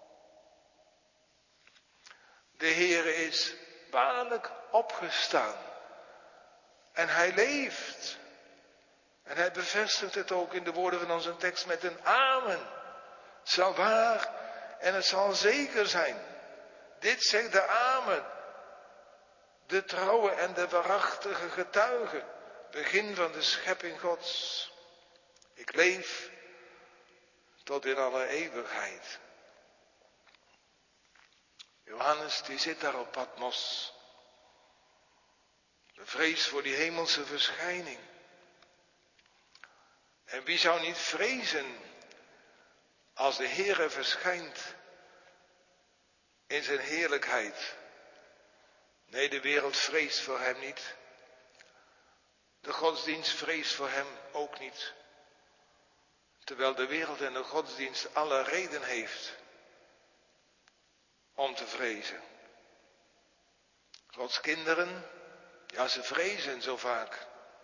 De Heere is waarlijk opgestaan. En hij leeft. En hij bevestigt het ook in de woorden van onze tekst met een amen. Het zal waar en het zal zeker zijn. Dit zegt de amen. De trouwe en de waarachtige getuige. Begin van de schepping Gods. Ik leef tot in alle eeuwigheid. Johannes die zit daar op Patmos. Bevreesd voor die hemelse verschijning. En wie zou niet vrezen als de Heere verschijnt in zijn heerlijkheid? Nee, de wereld vreest voor hem niet. De godsdienst vreest voor hem ook niet. Terwijl de wereld en de godsdienst alle reden heeft om te vrezen. Gods kinderen, ja, ze vrezen zo vaak.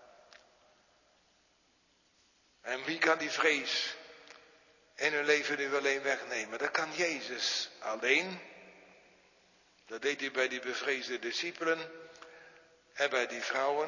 En wie kan die vrees in hun leven nu alleen wegnemen? Dat kan Jezus alleen. Dat deed hij bij die bevreesde discipelen en bij die vrouwen.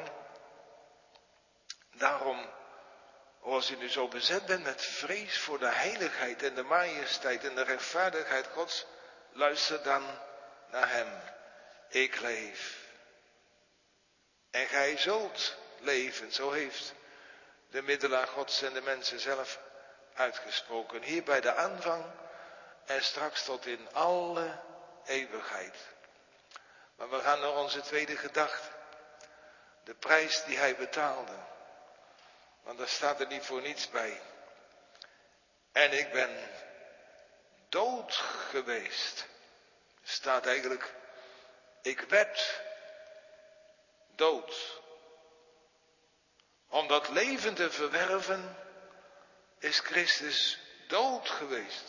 Daarom, als u nu zo bezet bent met vrees voor de heiligheid en de majesteit en de rechtvaardigheid Gods, luister dan naar hem. Ik leef. En gij zult leven, zo heeft de middelaar Gods en de mensen zelf uitgesproken. Hier bij de aanvang en straks tot in alle eeuwigheid. Maar we gaan naar onze tweede gedachte. De prijs die hij betaalde. Want daar staat er niet voor niets bij. En ik ben dood geweest. Staat eigenlijk, ik werd dood. Om dat leven te verwerven is Christus dood geweest.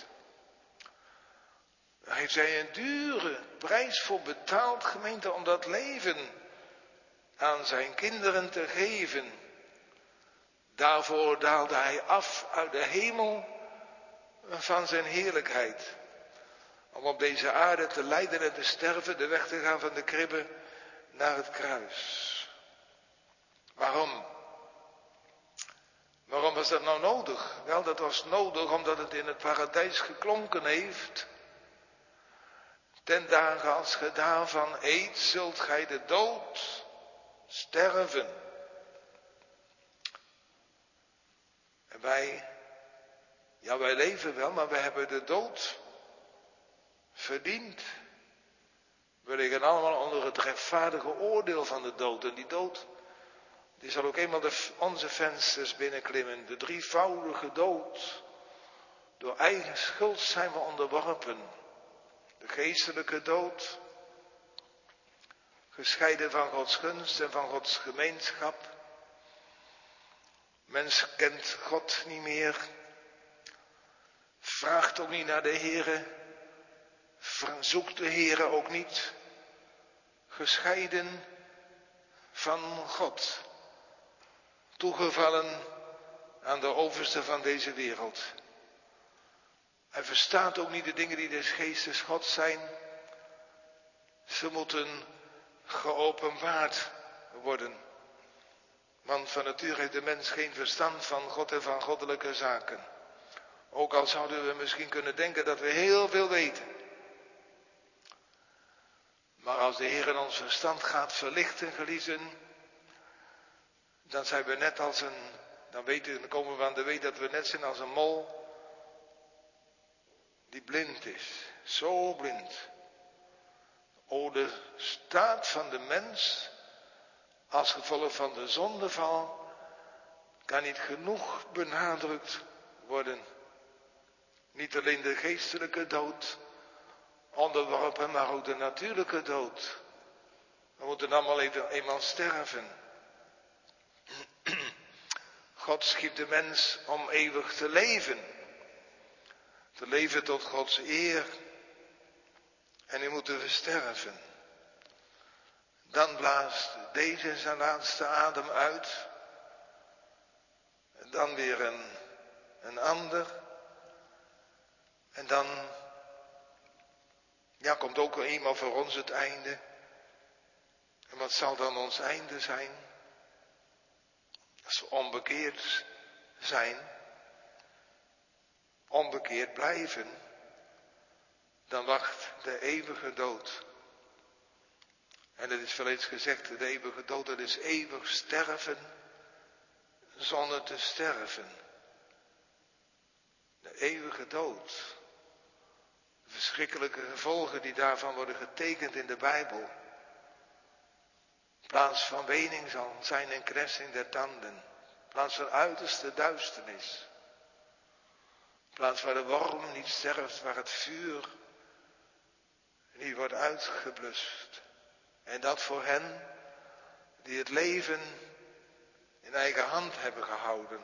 Daar heeft hij een dure prijs voor betaald, gemeente, om dat leven aan zijn kinderen te geven. Daarvoor daalde hij af uit de hemel van zijn heerlijkheid. Om op deze aarde te lijden en te sterven, de weg te gaan van de kribbe naar het kruis. Waarom? Waarom was dat nou nodig? Wel, dat was nodig omdat het in het paradijs geklonken heeft. Ten dagen als ge daarvan eet, zult gij de dood sterven. En Wij leven wel, maar we hebben de dood verdiend. We liggen allemaal onder het rechtvaardige oordeel van de dood. En die dood, die zal ook eenmaal onze vensters binnenklimmen. De drievoudige dood. Door eigen schuld zijn we onderworpen. De geestelijke dood. Gescheiden van Gods gunst en van Gods gemeenschap. Mens kent God niet meer. Vraagt ook niet naar de Heere. Zoekt de Heere ook niet. Gescheiden van God. Toegevallen aan de overste van deze wereld. Hij verstaat ook niet de dingen die des geestes God zijn. Ze moeten geopenbaard worden. Want van nature heeft de mens geen verstand van God en van goddelijke zaken. Ook al zouden we misschien kunnen denken dat we heel veel weten. Maar als de Heer ons verstand gaat verlichten, geliefden, dan zijn we net als dan komen we aan de weet dat we net zijn als een mol die blind is. Zo blind. O, de staat van de mens als gevolg van de zondeval kan niet genoeg benadrukt worden. Niet alleen de geestelijke dood onderworpen, maar ook de natuurlijke dood. We moeten allemaal eenmaal sterven. God schiep de mens om eeuwig te leven. Te leven tot Gods eer. En nu moeten we sterven. Dan blaast deze zijn laatste adem uit. En dan weer een ander. En dan komt ook eenmaal voor ons het einde. En wat zal dan ons einde zijn? Als we onbekeerd zijn, onbekeerd blijven, dan wacht de eeuwige dood. En het is wel eens gezegd, de eeuwige dood, dat is eeuwig sterven zonder te sterven. De eeuwige dood. De verschrikkelijke gevolgen die daarvan worden getekend in de Bijbel. In plaats van wening zal zijn en knetsing der tanden. In plaats van uiterste duisternis. In plaats waar de worm niet sterft, waar het vuur niet wordt uitgeblust. En dat voor hen die het leven in eigen hand hebben gehouden.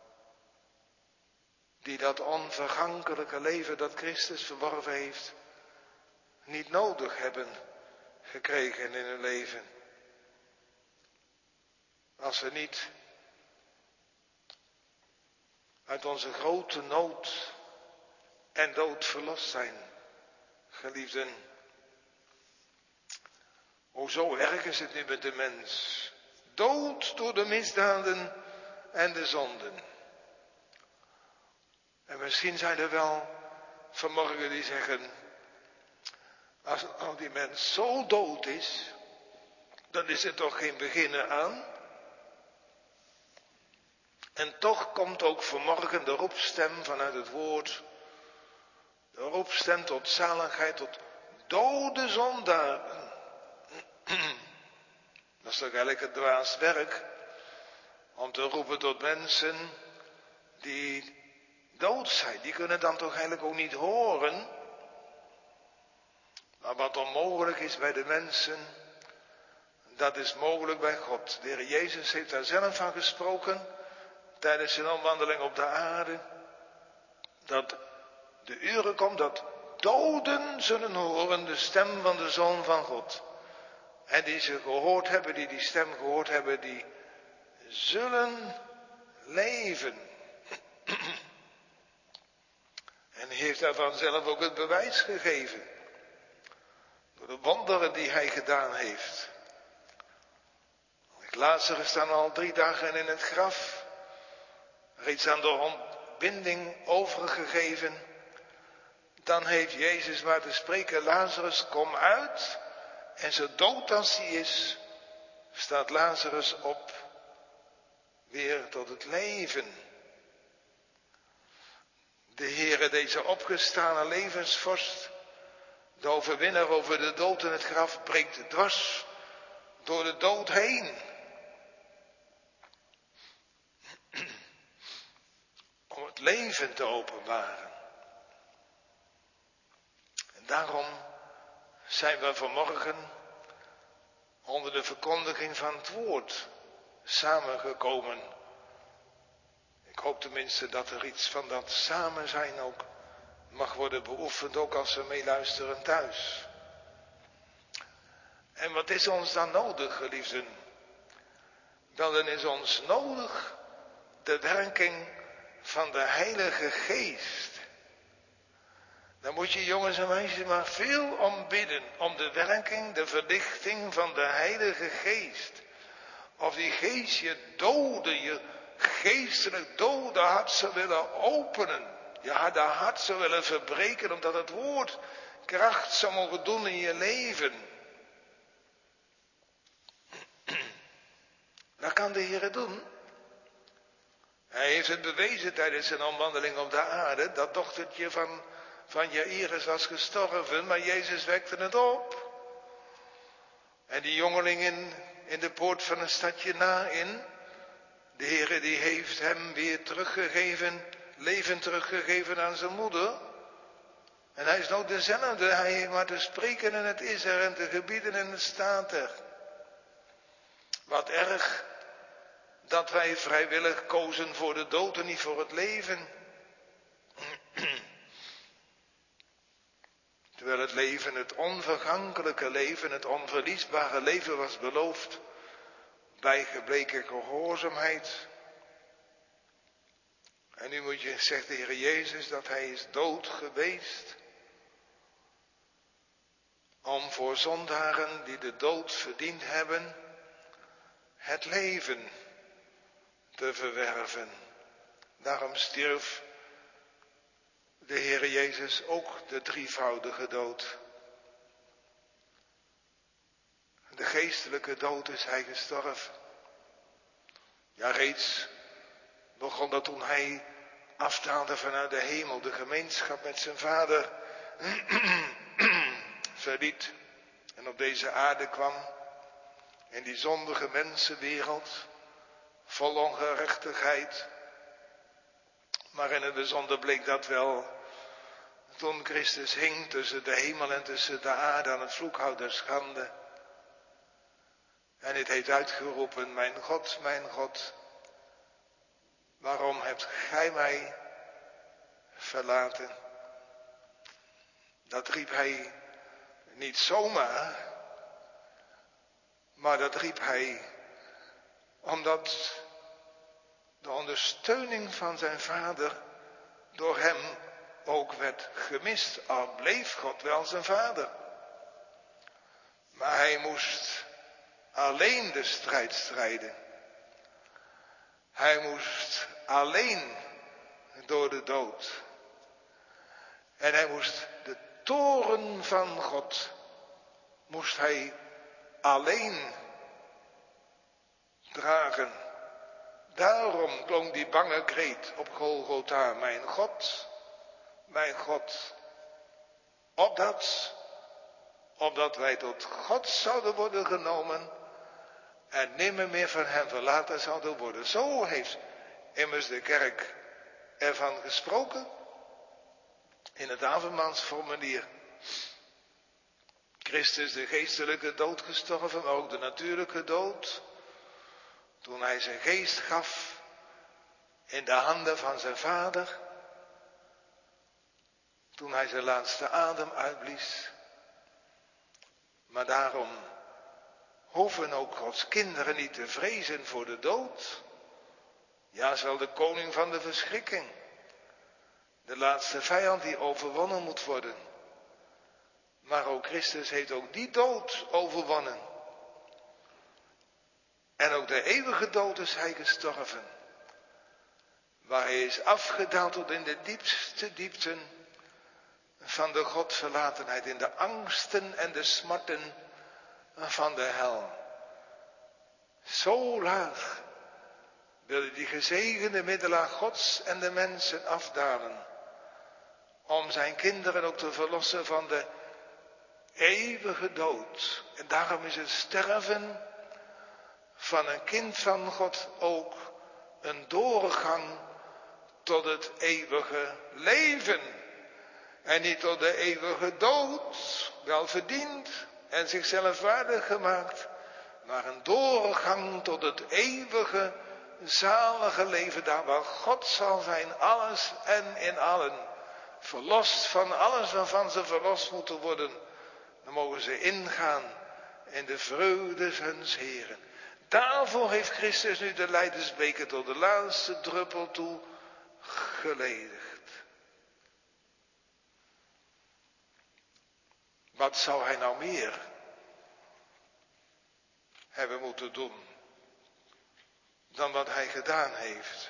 Die dat onvergankelijke leven dat Christus verworven heeft, niet nodig hebben gekregen in hun leven. Als we niet uit onze grote nood en dood verlost zijn, geliefden. O, zo erg is het nu met de mens. Dood door de misdaden en de zonden. En misschien zijn er wel vanmorgen die zeggen, als die mens zo dood is, dan is er toch geen beginnen aan. En toch komt ook vanmorgen de roepstem vanuit het woord, de roepstem tot zaligheid, tot dode zondaren. Dat is toch eigenlijk het dwaas werk, om te roepen tot mensen die dood zijn. Die kunnen dan toch eigenlijk ook niet horen. Maar wat onmogelijk is bij de mensen, dat is mogelijk bij God. De Heer Jezus heeft daar zelf van gesproken tijdens zijn omwandeling op de aarde. Dat de uren komt dat doden zullen horen de stem van de Zoon van God. En die ze gehoord hebben, die stem gehoord hebben, die zullen leven. En hij heeft daarvan zelf ook het bewijs gegeven. Door de wonderen die hij gedaan heeft. Lazarus staan al 3 dagen in het graf. Reeds aan de ontbinding overgegeven. Dan heeft Jezus maar te spreken, Lazarus, kom uit. En zo dood als hij is, staat Lazarus op weer tot het leven. De Heere, deze opgestane levensvorst, de overwinnaar over de dood en het graf, breekt dwars door de dood heen. Om het leven te openbaren. En daarom zijn we vanmorgen onder de verkondiging van het woord samengekomen. Ik hoop tenminste dat er iets van dat samen zijn ook mag worden beoefend, ook als we meeluisteren thuis. En wat is ons dan nodig, geliefden? Wel, dan is ons nodig de werking van de Heilige Geest. Dan moet je, jongens en meisjes, maar veel om bidden, om de werking, de verlichting van de Heilige Geest. Of die geest je dode, je geestelijk dode hart zou willen openen. Je hart zou willen verbreken, omdat het woord kracht zou mogen doen in je leven. Dat kan de Heer doen. Hij heeft het bewezen tijdens zijn omwandeling op de aarde. Dat dochtertje van Jairus was gestorven, maar Jezus wekte het op. En die jongeling in de poort van een stadje Naïn, de Heere die heeft hem weer teruggegeven, leven teruggegeven aan zijn moeder. En hij is nog dezelfde, hij heeft maar te spreken en het is er en te gebieden en het staat er. Wat erg dat wij vrijwillig kozen voor de dood en niet voor het leven. Terwijl het leven, het onvergankelijke leven, het onverliesbare leven was beloofd bij gebleken gehoorzaamheid. En nu zegt de Heer Jezus dat hij is dood geweest om voor zondaren die de dood verdiend hebben, het leven te verwerven. Daarom stierf de Heer Jezus ook de drievoudige dood. De geestelijke dood is hij gestorven. Ja, reeds begon dat toen hij afdaalde vanuit de hemel, de gemeenschap met zijn vader verliet en op deze aarde kwam, in die zondige mensenwereld, vol ongerechtigheid. Maar in het bijzonder bleek dat wel toen Christus hing tussen de hemel en tussen de aarde aan het vloekhout der schande. En dit heeft uitgeroepen, mijn God, waarom hebt gij mij verlaten? Dat riep hij niet zomaar, maar dat riep hij omdat de ondersteuning van zijn vader door hem ook werd gemist. Al bleef God wel zijn vader. Maar hij moest alleen de strijd strijden. Hij moest alleen door de dood. En hij moest de toorn van God, moest hij alleen dragen. Daarom klonk die bange kreet op Golgotha, mijn God, opdat wij tot God zouden worden genomen en nimmer meer van hem verlaten zouden worden. Zo heeft immers de kerk ervan gesproken in het avondmaalsformulier. Christus de geestelijke dood gestorven, maar ook de natuurlijke dood, toen hij zijn geest gaf in de handen van zijn vader, toen hij zijn laatste adem uitblies. Maar daarom hoeven ook Gods kinderen niet te vrezen voor de dood. Ja, zal de koning van de verschrikking, de laatste vijand die overwonnen moet worden. Maar ook Christus heeft ook die dood overwonnen. En ook de eeuwige dood is hij gestorven. Waar hij is afgedaald tot in de diepste diepten van de Godverlatenheid, in de angsten en de smarten van de hel. Zo laag wilde die gezegende middelaar Gods en de mensen afdalen. om zijn kinderen ook te verlossen van de eeuwige dood. En daarom is het sterven van een kind van God ook een doorgang tot het eeuwige leven. En niet tot de eeuwige dood, wel verdiend en zichzelf waardig gemaakt, maar een doorgang tot het eeuwige, zalige leven, daar waar God zal zijn, alles en in allen. Verlost van alles waarvan ze verlost moeten worden. Dan mogen ze ingaan in de vreugde huns Heren. Daarvoor heeft Christus nu de lijdensbeker tot de laatste druppel toe geledigd. Wat zou hij nou meer hebben moeten doen dan wat hij gedaan heeft?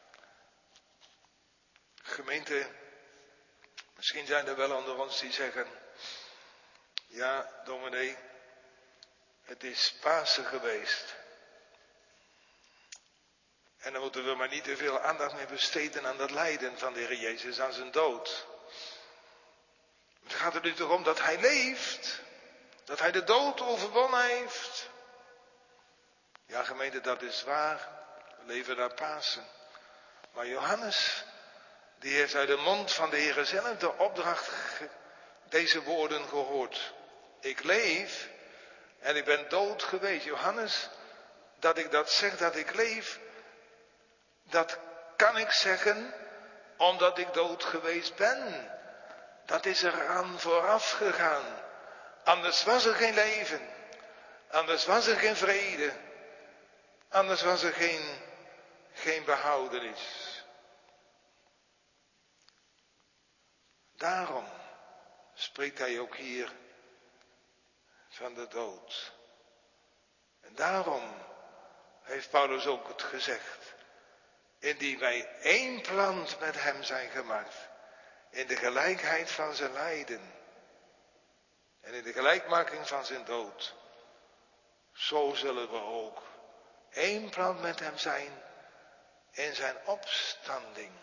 Gemeente, misschien zijn er wel onder ons die zeggen, ja, dominee, het is Pasen geweest. En dan moeten we maar niet te veel aandacht meer besteden aan dat lijden van de Heer Jezus, aan zijn dood. Het gaat er nu toch om dat hij leeft, dat hij de dood overwonnen heeft. Ja, gemeente, dat is waar. We leven naar Pasen. Maar Johannes, die heeft uit de mond van de Heer zelf de opdracht, deze woorden gehoord. Ik leef en ik ben dood geweest. Johannes, dat ik dat zeg, dat ik leef, dat kan ik zeggen omdat ik dood geweest ben. Dat is eraan vooraf gegaan. Anders was er geen leven. Anders was er geen vrede. Anders was er geen behoudenis. Daarom spreekt hij ook hier van de dood. En daarom heeft Paulus ook het gezegd. Indien wij één plant met hem zijn gemaakt. In de gelijkheid van zijn lijden. En in de gelijkmaking van zijn dood. Zo zullen we ook één plant met hem zijn in zijn opstanding.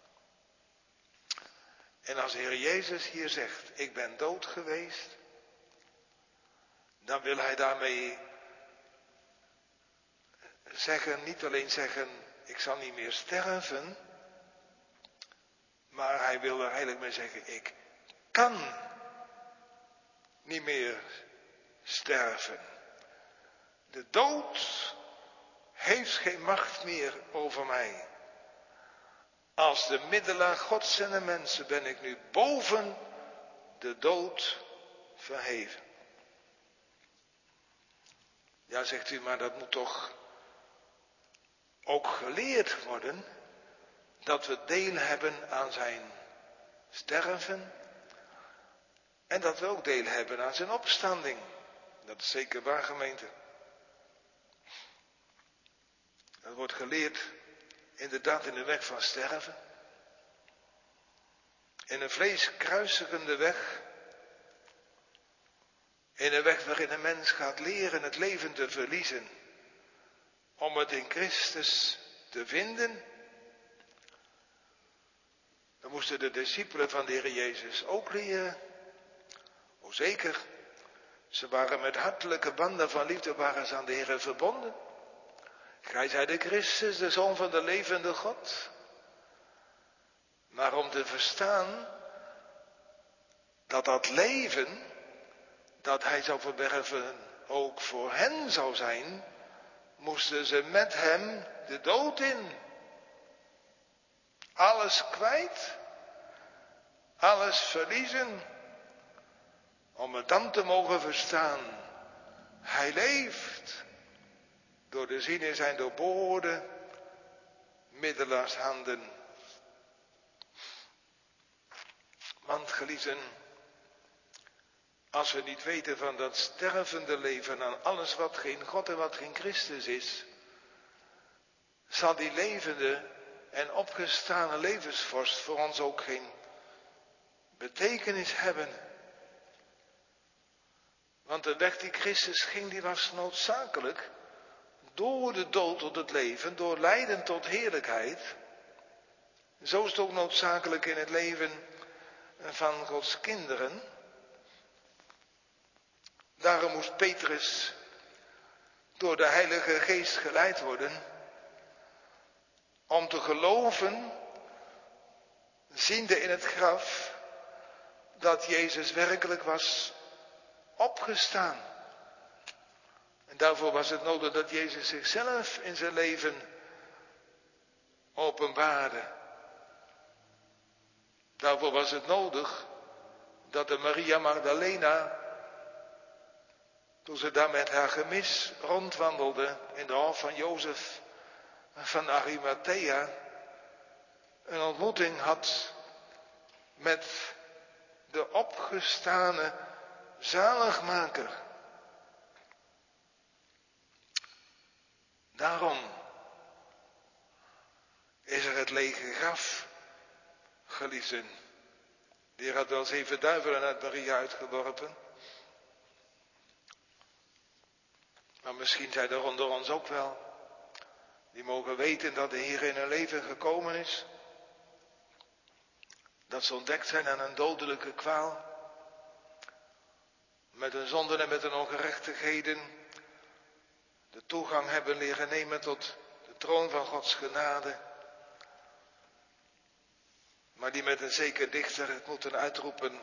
En als de Heer Jezus hier zegt, ik ben dood geweest, dan wil hij daarmee zeggen, niet alleen zeggen, ik zal niet meer sterven, maar hij wil er eigenlijk mee zeggen, ik kan niet meer sterven. De dood heeft geen macht meer over mij. Als de middelaar Gods en de mensen ben ik nu boven de dood verheven. Ja, zegt u, maar dat moet toch ook geleerd worden, dat we deel hebben aan zijn sterven en dat we ook deel hebben aan zijn opstanding. Dat is zeker waar, gemeente. Dat wordt geleerd inderdaad in de weg van sterven. In een vleeskruisigende weg. In een weg waarin een mens gaat leren het leven te verliezen. Om het in Christus te vinden. Dan moesten de discipelen van de Heer Jezus ook leren. O zeker, ze waren met hartelijke banden van liefde waren ze aan de Heer verbonden. Gij zijt de Christus, de Zoon van de levende God. Maar om te verstaan dat dat leven dat hij zou verwerven ook voor hen zou zijn, moesten ze met hem de dood in. Alles kwijt, alles verliezen, om het dan te mogen verstaan. Hij leeft door de zien in zijn doorboorde middelaarshanden. Want geliefden, als we niet weten van dat stervende leven aan alles wat geen God en wat geen Christus is, zal die levende en opgestane levensvorst voor ons ook geen betekenis hebben. Want de weg die Christus ging, die was noodzakelijk door de dood tot het leven, door lijden tot heerlijkheid. Zo is het ook noodzakelijk in het leven van Gods kinderen. Daarom moest Petrus door de Heilige Geest geleid worden om te geloven, ziende in het graf, dat Jezus werkelijk was opgestaan. En daarvoor was het nodig dat Jezus zichzelf in zijn leven openbaarde. Daarvoor was het nodig dat de Maria Magdalena, toen ze daar met haar gemis rondwandelde in de hof van Jozef van Arimathea, een ontmoeting had met de opgestane zaligmaker. Daarom is er het lege graf, geliefden. De Heer had wel 7 duivelen uit Maria uitgeworpen. Maar misschien zijn er onder ons ook wel, die mogen weten dat de Heer in hun leven gekomen is. Dat ze ontdekt zijn aan een dodelijke kwaal. Met hun zonden en met hun ongerechtigheden de toegang hebben leren nemen tot de troon van Gods genade. Maar die met een zeker dichter het moeten uitroepen: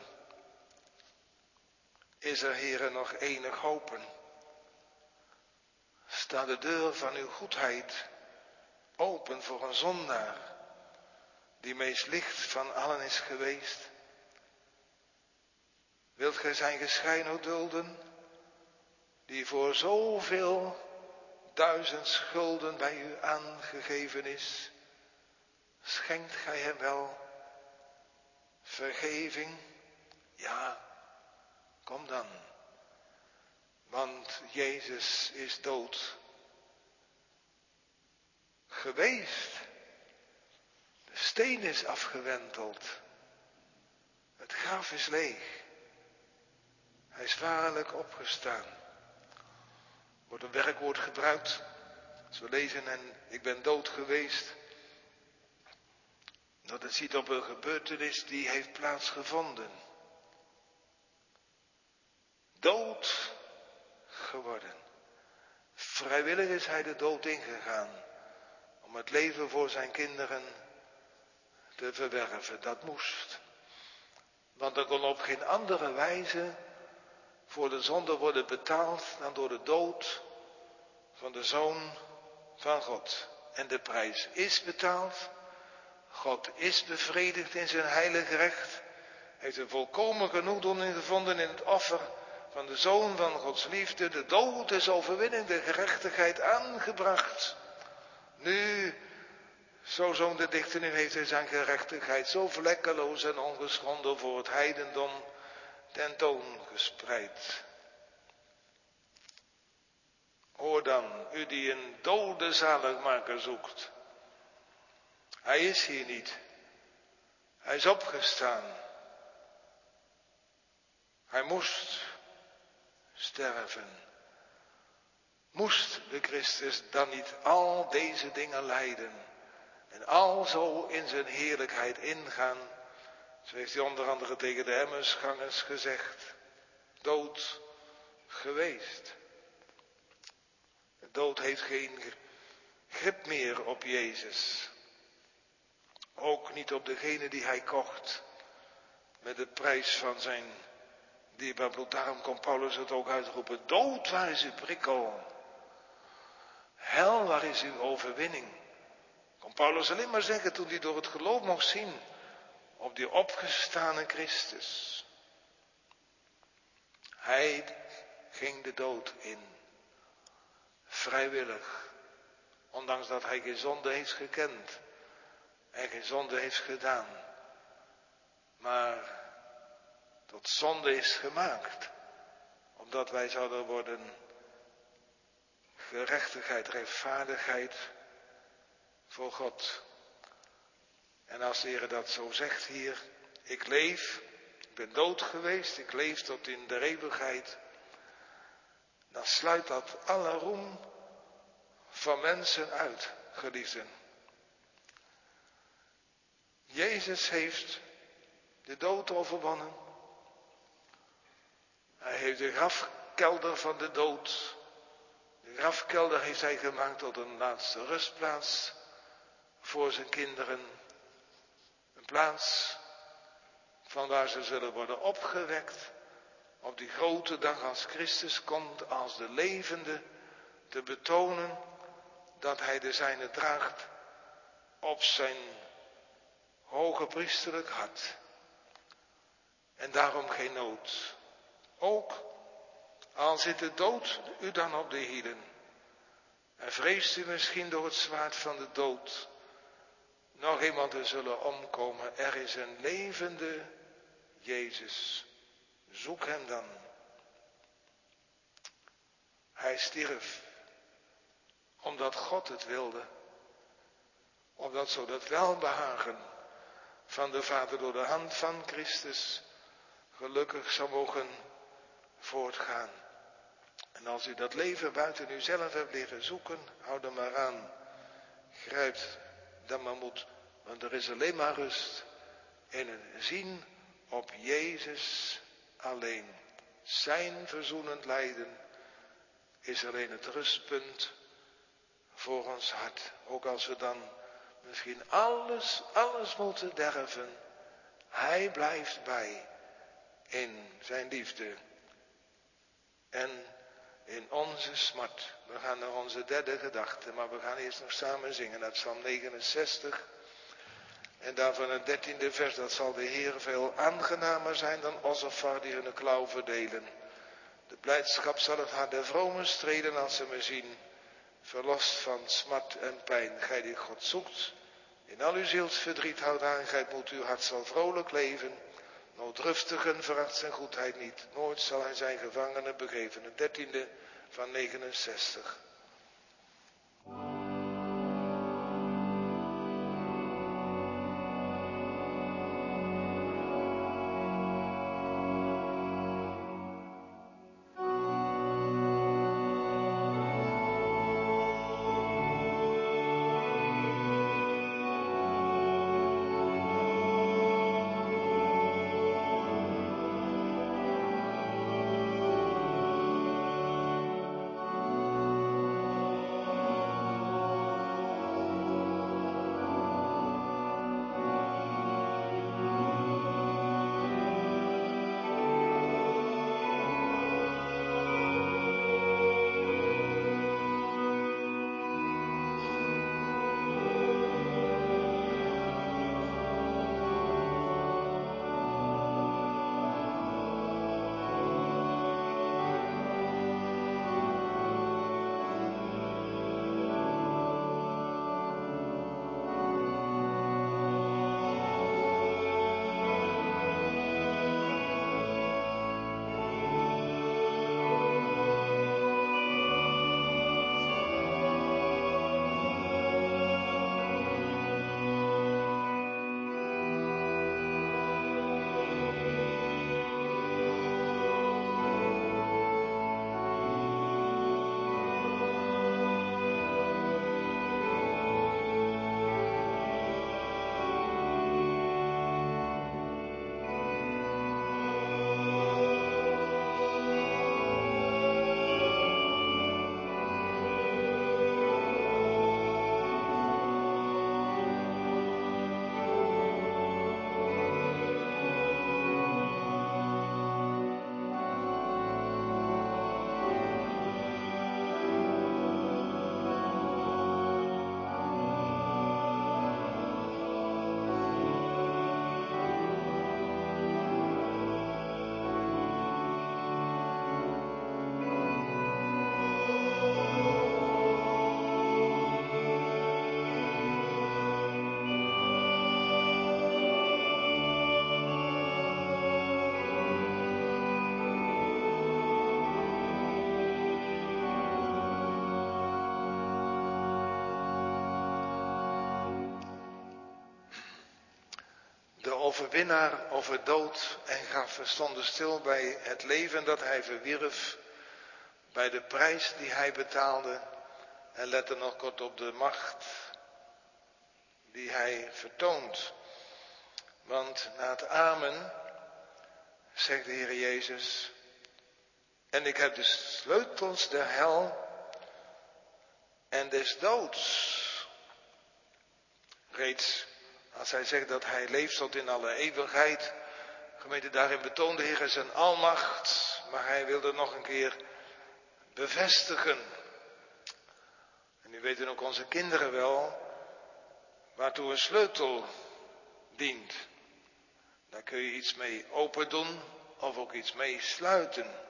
is er, Heere, nog enig hopen? Staat de deur van uw goedheid open voor een zondaar, die meest licht van allen is geweest? Wilt gij zijn geschijn ook dulden, die voor zoveel 1000 schulden bij u aangegeven is? Schenkt gij hem wel vergeving? Ja, kom dan. Want Jezus is dood geweest. De steen is afgewenteld. Het graf is leeg. Hij is waarlijk opgestaan. Er wordt een werkwoord gebruikt. Als we lezen en ik ben dood geweest. Dat het ziet op een gebeurtenis die heeft plaatsgevonden. Dood geworden. Vrijwillig is hij de dood ingegaan. Om het leven voor zijn kinderen te verwerven. Dat moest. Want er kon op geen andere wijze voor de zonde worden betaald dan door de dood van de Zoon van God. En de prijs is betaald. God is bevredigd in zijn heilige recht. Heeft een volkomen genoegdoening gevonden in het offer van de Zoon van Gods liefde. De dood is overwinning, de gerechtigheid aangebracht. Nu, zo zong de dichter, nu heeft hij zijn gerechtigheid zo vlekkeloos en ongeschonden voor het heidendom tentoon gespreid. Hoor dan, u die een dode zaligmaker zoekt. Hij is hier niet. Hij is opgestaan. Hij moest sterven. Moest de Christus dan niet al deze dingen lijden en al zo in zijn heerlijkheid ingaan? Zo heeft hij onder andere tegen de Emmausgangers gezegd: dood geweest. De dood heeft geen grip meer op Jezus. Ook niet op degene die hij kocht met de prijs van zijn dierbaar bloed. Daarom kon Paulus het ook uitroepen: dood, waar is uw prikkel? Hel, waar is uw overwinning? Kon Paulus alleen maar zeggen toen hij door het geloof mocht zien op die opgestane Christus. Hij ging de dood in. Vrijwillig. Ondanks dat hij geen zonde heeft gekend. En geen zonde heeft gedaan. Maar tot zonde is gemaakt. Opdat wij zouden worden gerechtigheid, rechtvaardigheid voor God. En als de Heer dat zo zegt hier: ik leef, ik ben dood geweest, ik leef tot in de eeuwigheid. Dan sluit dat alle roem van mensen uit, geliefden. Jezus heeft de dood overwonnen. Hij heeft de grafkelder van de dood. De grafkelder heeft hij gemaakt tot een laatste rustplaats voor zijn kinderen. Een plaats van waar ze zullen worden opgewekt op die grote dag als Christus komt als de levende, te betonen dat hij de zijne draagt op zijn hoge priesterlijk hart. En daarom geen nood. Ook al zit de dood u dan op de hielen en vreest u misschien door het zwaard van de dood nog eenmaal te zullen omkomen. Er is een levende Jezus. Zoek hem dan. Hij stierf omdat God het wilde. Opdat zo dat welbehagen van de Vader door de hand van Christus gelukkig zou mogen voortgaan. En als u dat leven buiten uzelf hebt leren zoeken, houd er maar aan. Grijpt dan maar moed, want er is alleen maar rust in het zien op Jezus alleen. Zijn verzoenend lijden is alleen het rustpunt voor ons hart. Ook als we dan misschien alles moeten derven. Hij blijft bij in zijn liefde en in onze smart. We gaan naar onze derde gedachte, maar we gaan eerst nog samen zingen uit Psalm 69. En daarvan het 13e vers, dat zal de Heer veel aangenamer zijn dan Ossofar die hun klauw verdelen. De blijdschap zal het hart der vromen streden als ze me zien, verlost van smart en pijn. Gij die God zoekt, in al uw zielsverdriet houdt aan, gij moet uw hart zal vrolijk leven. Nooddruftigen veracht zijn goedheid niet, nooit zal hij zijn gevangenen begeven. Het 13e van 69. De overwinnaar over dood en graf. We stonden stil bij het leven dat hij verwierf, bij de prijs die hij betaalde en letten nog kort op de macht die hij vertoont. Want na het amen zegt de Heer Jezus: en ik heb de sleutels der hel en des doods. Reeds als hij zegt dat hij leeft tot in alle eeuwigheid, gemeente, daarin betoont de Heer zijn almacht, maar hij wilde nog een keer bevestigen. En nu weten ook onze kinderen wel waartoe een sleutel dient. Daar kun je iets mee open doen of ook iets mee sluiten.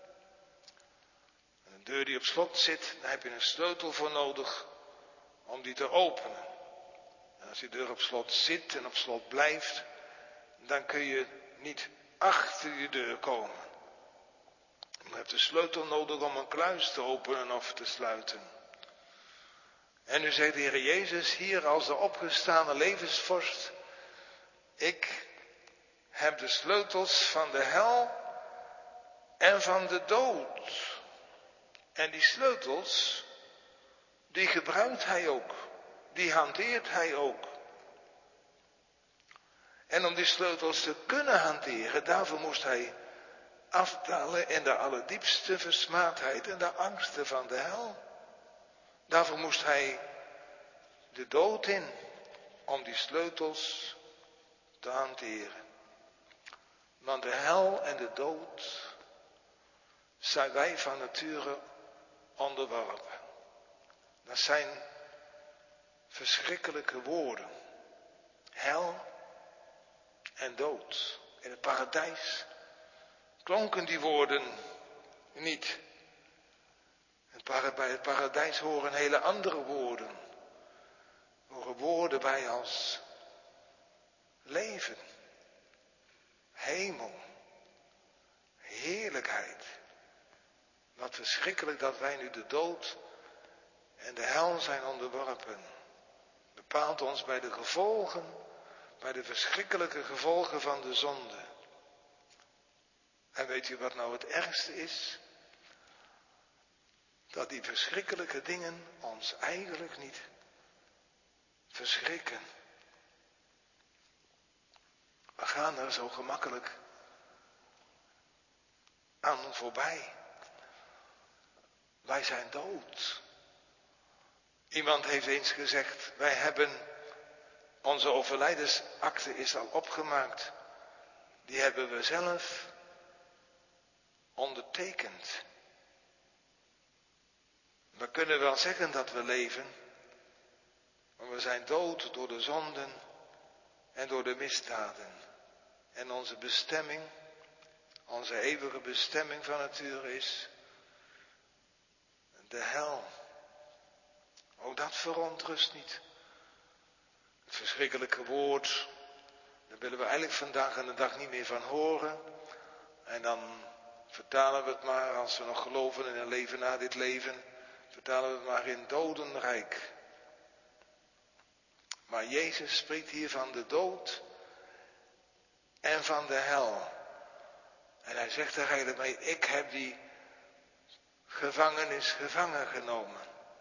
Een deur die op slot zit, daar heb je een sleutel voor nodig om die te openen. En als die deur op slot zit en op slot blijft, dan kun je niet achter je deur komen. Je hebt de sleutel nodig om een kluis te openen of te sluiten. En nu zegt de Heer Jezus hier als de opgestane levensvorst: ik heb de sleutels van de hel en van de dood. En die sleutels, die gebruikt hij ook. Die hanteert hij ook. En om die sleutels te kunnen hanteren, daarvoor moest hij afdalen in de allerdiepste versmaadheid en de angsten van de hel. Daarvoor moest hij de dood in, om die sleutels te hanteren. Want de hel en de dood zijn wij van nature onderworpen. Dat zijn verschrikkelijke woorden. Hel en dood. In het paradijs klonken die woorden niet. Bij het paradijs horen hele andere woorden. Er horen woorden bij als leven, hemel, heerlijkheid. Wat verschrikkelijk dat wij nu de dood en de hel zijn onderworpen. Bepaalt ons bij de gevolgen, bij de verschrikkelijke gevolgen van de zonde. En weet u wat nou het ergste is? Dat die verschrikkelijke dingen ons eigenlijk niet verschrikken. We gaan er zo gemakkelijk aan voorbij. Wij zijn dood. Iemand heeft eens gezegd, wij hebben, onze overlijdensakte is al opgemaakt. Die hebben we zelf ondertekend. We kunnen wel zeggen dat we leven, maar we zijn dood door de zonden en door de misdaden. En onze bestemming, onze eeuwige bestemming van nature is de hel. Ook dat verontrust niet. Het verschrikkelijke woord, daar willen we eigenlijk vandaag aan de dag niet meer van horen. En dan vertalen we het maar, als we nog geloven in een leven na dit leven, vertalen we het maar in dodenrijk. Maar Jezus spreekt hier van de dood en van de hel. En hij zegt er eigenlijk mee, ik heb die gevangenis gevangen genomen.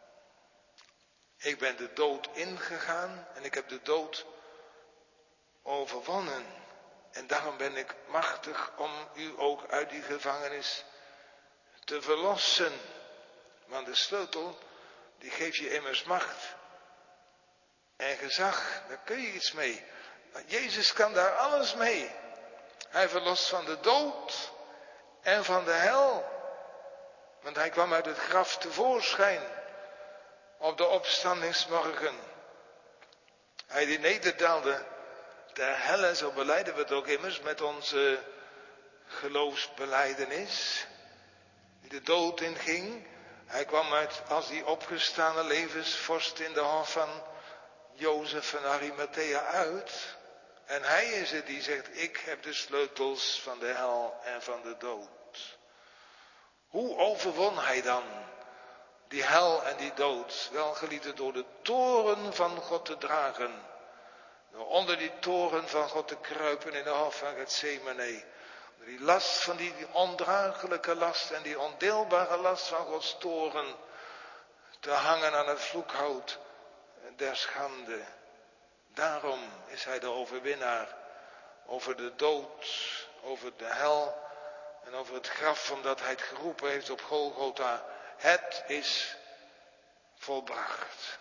Ik ben de dood ingegaan en ik heb de dood overwonnen. En daarom ben ik machtig om u ook uit die gevangenis te verlossen. Want de sleutel, die geeft je immers macht en gezag. Daar kun je iets mee. Maar Jezus kan daar alles mee. Hij verlost van de dood en van de hel. Want hij kwam uit het graf tevoorschijn op de opstandingsmorgen. Hij die nederdaalde ter helle, zo belijden we het ook immers met onze geloofsbelijdenis. Die de dood inging. Hij kwam uit als die opgestane levensvorst in de hof van Jozef van Arimathea uit. En hij is het die zegt, ik heb de sleutels van de hel en van de dood. Hoe overwon hij dan die hel en die dood? Wel, geliefde, door de toorn van God te dragen. Door onder die toren van God te kruipen in de hof van Gethsemane. Onder die last van die ondraaglijke last en die ondeelbare last van Gods toren te hangen aan het vloekhout der schande. Daarom is hij de overwinnaar. over de dood, over de hel en over het graf, omdat hij het geroepen heeft op Golgotha. Het is volbracht.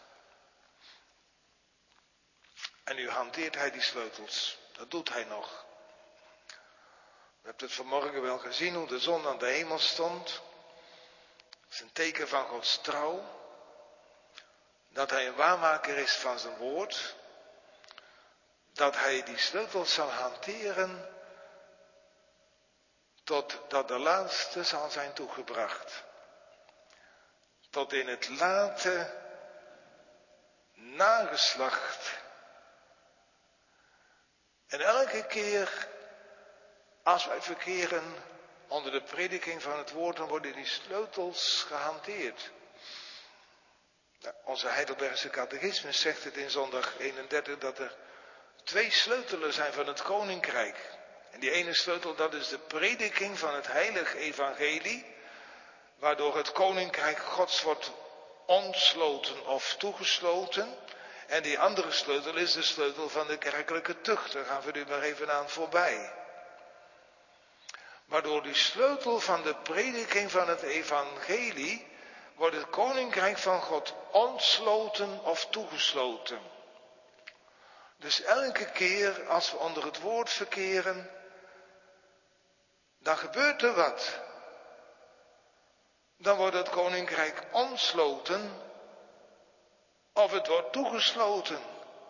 En nu hanteert hij die sleutels. Dat doet hij nog. We hebben het vanmorgen wel gezien hoe de zon aan de hemel stond. Dat is een teken van Gods trouw. Dat hij een waarmaker is van zijn woord. Dat hij die sleutels zal hanteren totdat de laatste zal zijn toegebracht. Tot in het late nageslacht. En elke keer als wij verkeren onder de prediking van het woord, dan worden die sleutels gehanteerd. Onze Heidelbergse catechismus zegt het in zondag 31 dat er 2 sleutelen zijn van het koninkrijk. En die ene sleutel, dat is de prediking van het heilige evangelie, waardoor het koninkrijk Gods wordt ontsloten of toegesloten. En die andere sleutel is de sleutel van de kerkelijke tucht. Daar gaan we nu maar even aan voorbij. Maar door die sleutel van de prediking van het evangelie wordt het koninkrijk van God ontsloten of toegesloten. Dus elke keer als we onder het woord verkeren, dan gebeurt er wat. Dan wordt het koninkrijk ontsloten of het wordt toegesloten.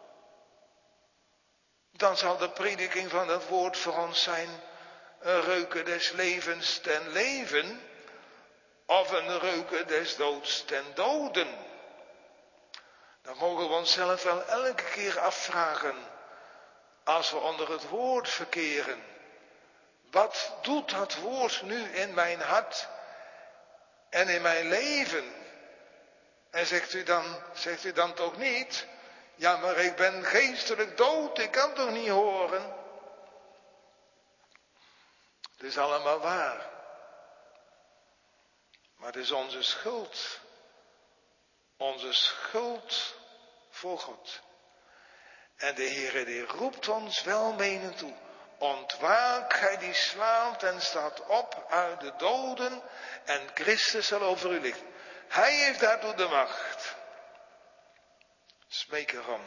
Dan zal de prediking van het woord voor ons zijn een reuke des levens ten leven of een reuke des doods ten doden. Dan mogen we onszelf wel elke keer afvragen, als we onder het woord verkeren, wat doet dat woord nu in mijn hart en in mijn leven? En zegt u dan toch niet, ja maar ik ben geestelijk dood, ik kan toch niet horen? Het is allemaal waar. Maar het is onze schuld. Onze schuld voor God. En de Heere die roept ons welmenend toe. Ontwaak, gij die slaapt en staat op uit de doden en Christus zal over u lichten. Hij heeft daartoe de macht. Smeek erom.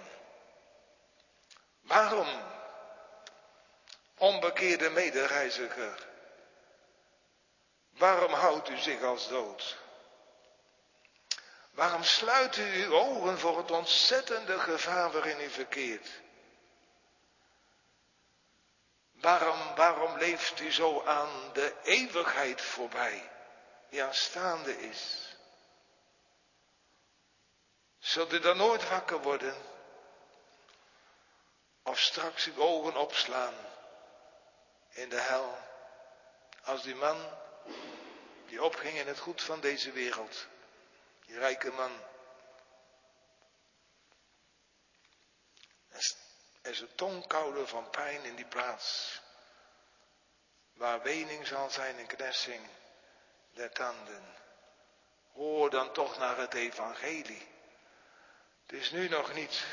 Waarom, onbekeerde medereiziger? Waarom houdt u zich als dood? Waarom sluit u uw ogen voor het ontzettende gevaar waarin u verkeert? Waarom leeft u zo aan de eeuwigheid voorbij, die aanstaande is? Zult u dan nooit wakker worden? Of straks uw ogen opslaan in de hel, als die man die opging in het goed van deze wereld, die rijke man. En zijn tong kauwde van pijn in die plaats, waar wening zal zijn en knessing der tanden. Hoor dan toch naar het evangelie. Het is nu nog niet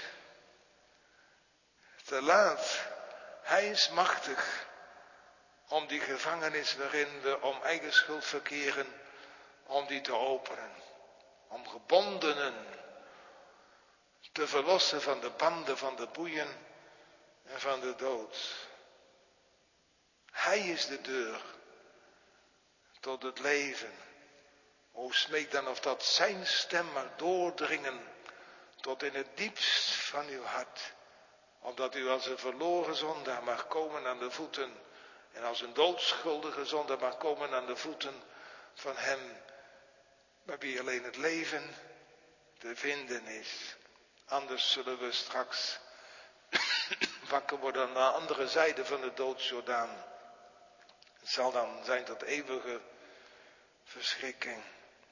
te laat. Hij is machtig om die gevangenis waarin we om eigen schuld verkeren, om die te openen. Om gebondenen te verlossen van de banden, van de boeien en van de dood. Hij is de deur tot het leven. O, smeek dan of dat zijn stem mag doordringen tot in het diepst van uw hart. Opdat u als een verloren zondaar mag komen aan de voeten. En als een doodschuldige zondaar mag komen aan de voeten van hem. Bij wie alleen het leven te vinden is. Anders zullen we straks wakker worden aan de andere zijde van de doodsjordaan. Het zal dan zijn tot eeuwige verschrikking.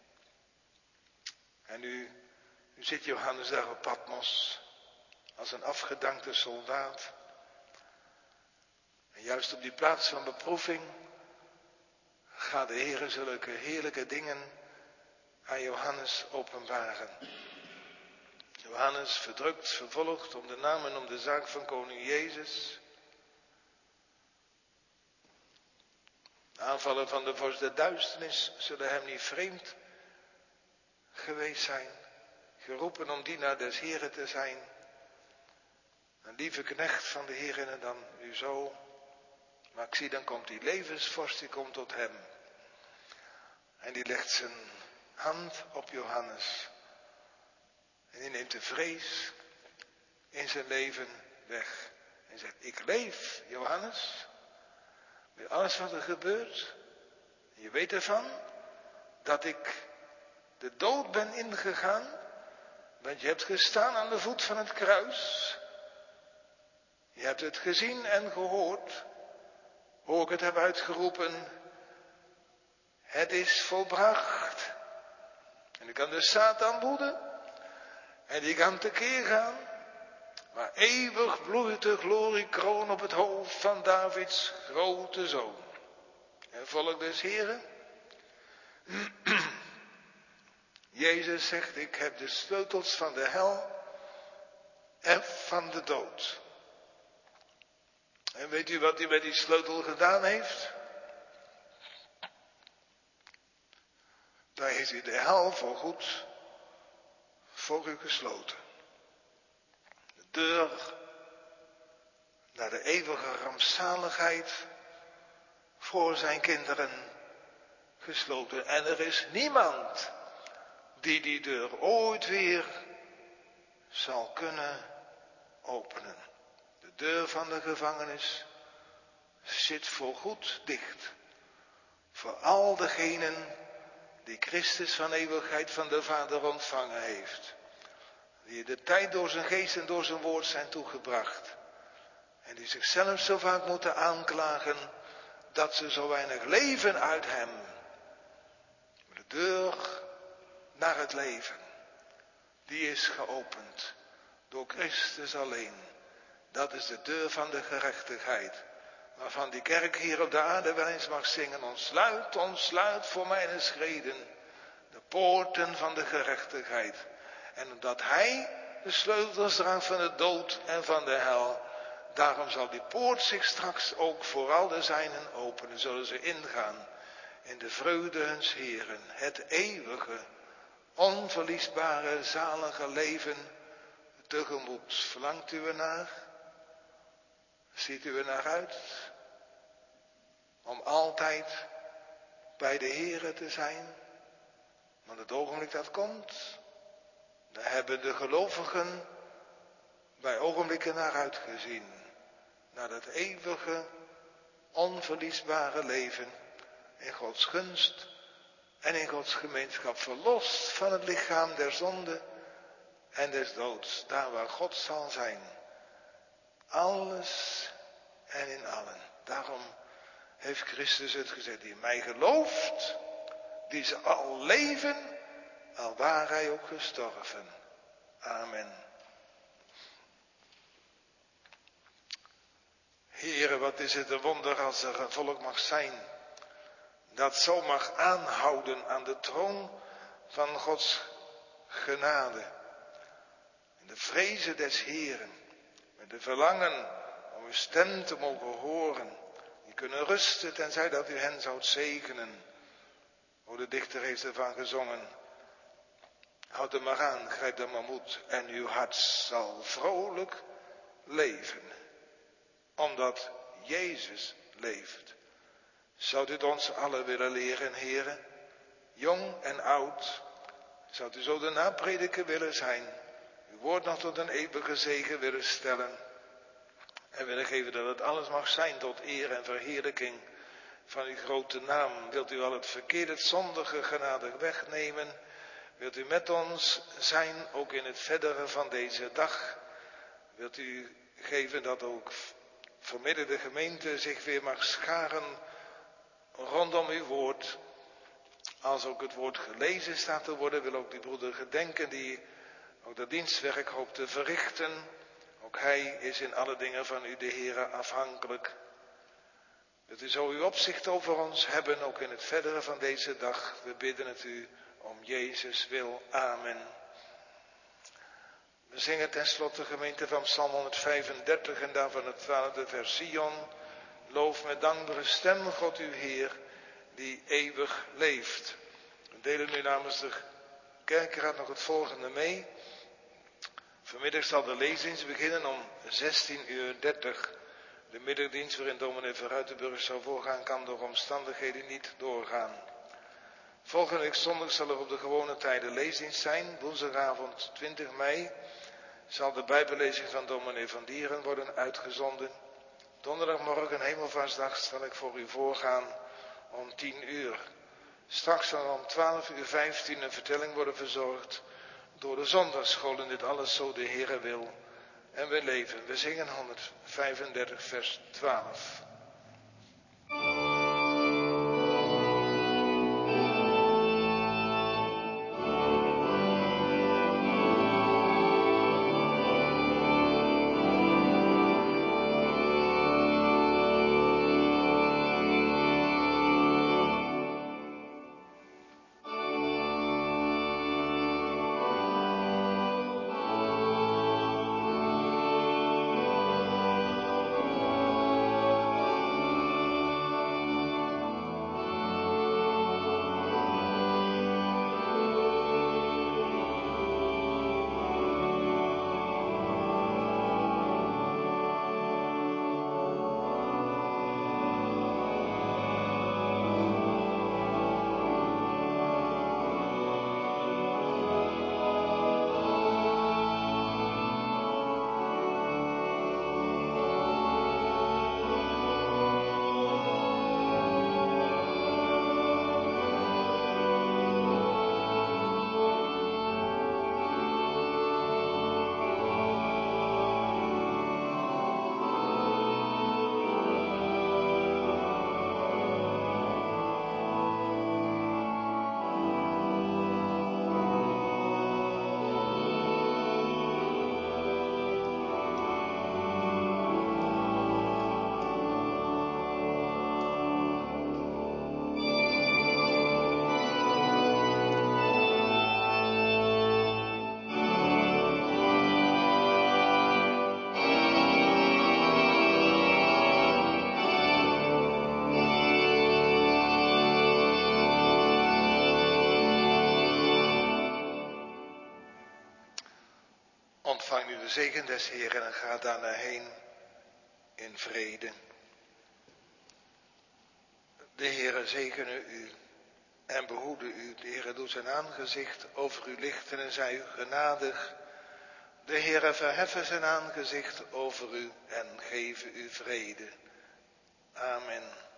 En nu zit Johannes daar op Patmos als een afgedankte soldaat. En juist op die plaats van beproeving gaat de Heer zulke heerlijke dingen aan Johannes openbaren. Johannes verdrukt, vervolgd om de naam en om de zaak van koning Jezus. Aanvallen van de vorst der duisternis zullen hem niet vreemd geweest zijn. Geroepen om dienaar des Heren te zijn. Een lieve knecht van de Heer en dan u zo. Maar ik zie, dan komt die levensvorst, die komt tot hem. En die legt zijn hand op Johannes. En die neemt de vrees in zijn leven weg. En zegt, ik leef, Johannes. Met alles wat er gebeurt. Je weet ervan dat ik de dood ben ingegaan. Want je hebt gestaan aan de voet van het kruis. Je hebt het gezien en gehoord. Hoe ik het heb uitgeroepen. Het is volbracht. En ik kan de Satan boeden. En die kan tekeer gaan. Maar eeuwig bloeit de gloriekroon op het hoofd van Davids grote zoon. En volk des Heren. Jezus zegt, ik heb de sleutels van de hel en van de dood. En weet u wat hij met die sleutel gedaan heeft? Daar heeft hij de hel voor goed voor u gesloten. De deur naar de eeuwige rampzaligheid voor zijn kinderen gesloten. En er is niemand die die deur ooit weer zal kunnen openen. De deur van de gevangenis zit voorgoed dicht. Voor al degenen die Christus van eeuwigheid van de Vader ontvangen heeft. Die de tijd door zijn geest en door zijn woord zijn toegebracht. En die zichzelf zo vaak moeten aanklagen dat ze zo weinig leven uit hem. De deur naar het leven, die is geopend door Christus alleen. Dat is de deur van de gerechtigheid. Waarvan die kerk hier op de aarde wel eens mag zingen. Ontsluit voor mijn schreden de poorten van de gerechtigheid. En omdat hij de sleutels draagt van de dood en van de hel. Daarom zal die poort zich straks ook voor al de zijnen openen. Zullen ze ingaan in de vreugde huns Heren. Het eeuwige, onverliesbare, zalige leven tegemoet. Verlangt u ernaar? Ziet u er naar uit? Om altijd bij de Heere te zijn? Want het ogenblik dat komt, daar hebben de gelovigen bij ogenblikken naar uitgezien. Naar dat eeuwige, onverliesbare leven in Gods gunst en in Gods gemeenschap. Verlost van het lichaam der zonde en des doods. Daar waar God zal zijn. Alles en in allen. Daarom heeft Christus het gezegd. Die in mij gelooft, die zal leven, al waar hij ook gestorven. Amen. Heere, wat is het een wonder als er een volk mag zijn. Dat zo mag aanhouden aan de troon van Gods genade. In de vrezen des Heeren. Met de verlangen om uw stem te mogen horen. Die kunnen rusten tenzij dat u hen zoudt zegenen. O, de dichter heeft ervan gezongen. Houd er maar aan, grijp er maar moed. En uw hart zal vrolijk leven. Omdat Jezus leeft. Zou u het ons allen willen leren, heren? Jong en oud. Zou u zo de naprediker willen zijn? Uw woord nog tot een eeuwige zegen willen stellen. En willen geven dat het alles mag zijn tot eer en verheerlijking van uw grote naam. Wilt u al het verkeerde, het zondige genadig wegnemen? Wilt u met ons zijn, ook in het verdere van deze dag? Wilt u geven dat ook vanmiddag de gemeente zich weer mag scharen rondom uw woord? Als ook het woord gelezen staat te worden, wil ook die broeder gedenken die ook dat dienstwerk hoopt te verrichten. Ook hij is in alle dingen van u, de Heere, afhankelijk. Wilt u zo uw opzicht over ons hebben, ook in het verdere van deze dag. We bidden het u om Jezus wil. Amen. We zingen tenslotte, gemeente, van Psalm 135 en daarvan het 12e vers. Sion, loof met dankbare stem God uw Heer. eeuwig leeft. We delen nu namens de kerkraad nog het volgende mee. Vanmiddag zal de leesdienst beginnen om 16:30. De middagdienst waarin dominee Verruitenburg zou voorgaan kan door omstandigheden niet doorgaan. Volgende week zondag zal er op de gewone tijden leesdienst zijn. Woensdagavond 20 mei zal de bijbellezing van dominee Van Dieren worden uitgezonden. Donderdagmorgen, Hemelvaartsdag, zal ik voor u voorgaan om 10:00. Straks zal om 12:15 een vertelling worden verzorgd door de zondagsschool in dit alles zo de Heere wil. En we leven. We zingen 135 vers 12. Ontvang nu de zegen des Heeren en ga daarna heen in vrede. De Heere zegene u en behoede u. De Heere doet zijn aangezicht over u lichten en zij u genadig. De Heere verheffen zijn aangezicht over u en geven u vrede. Amen.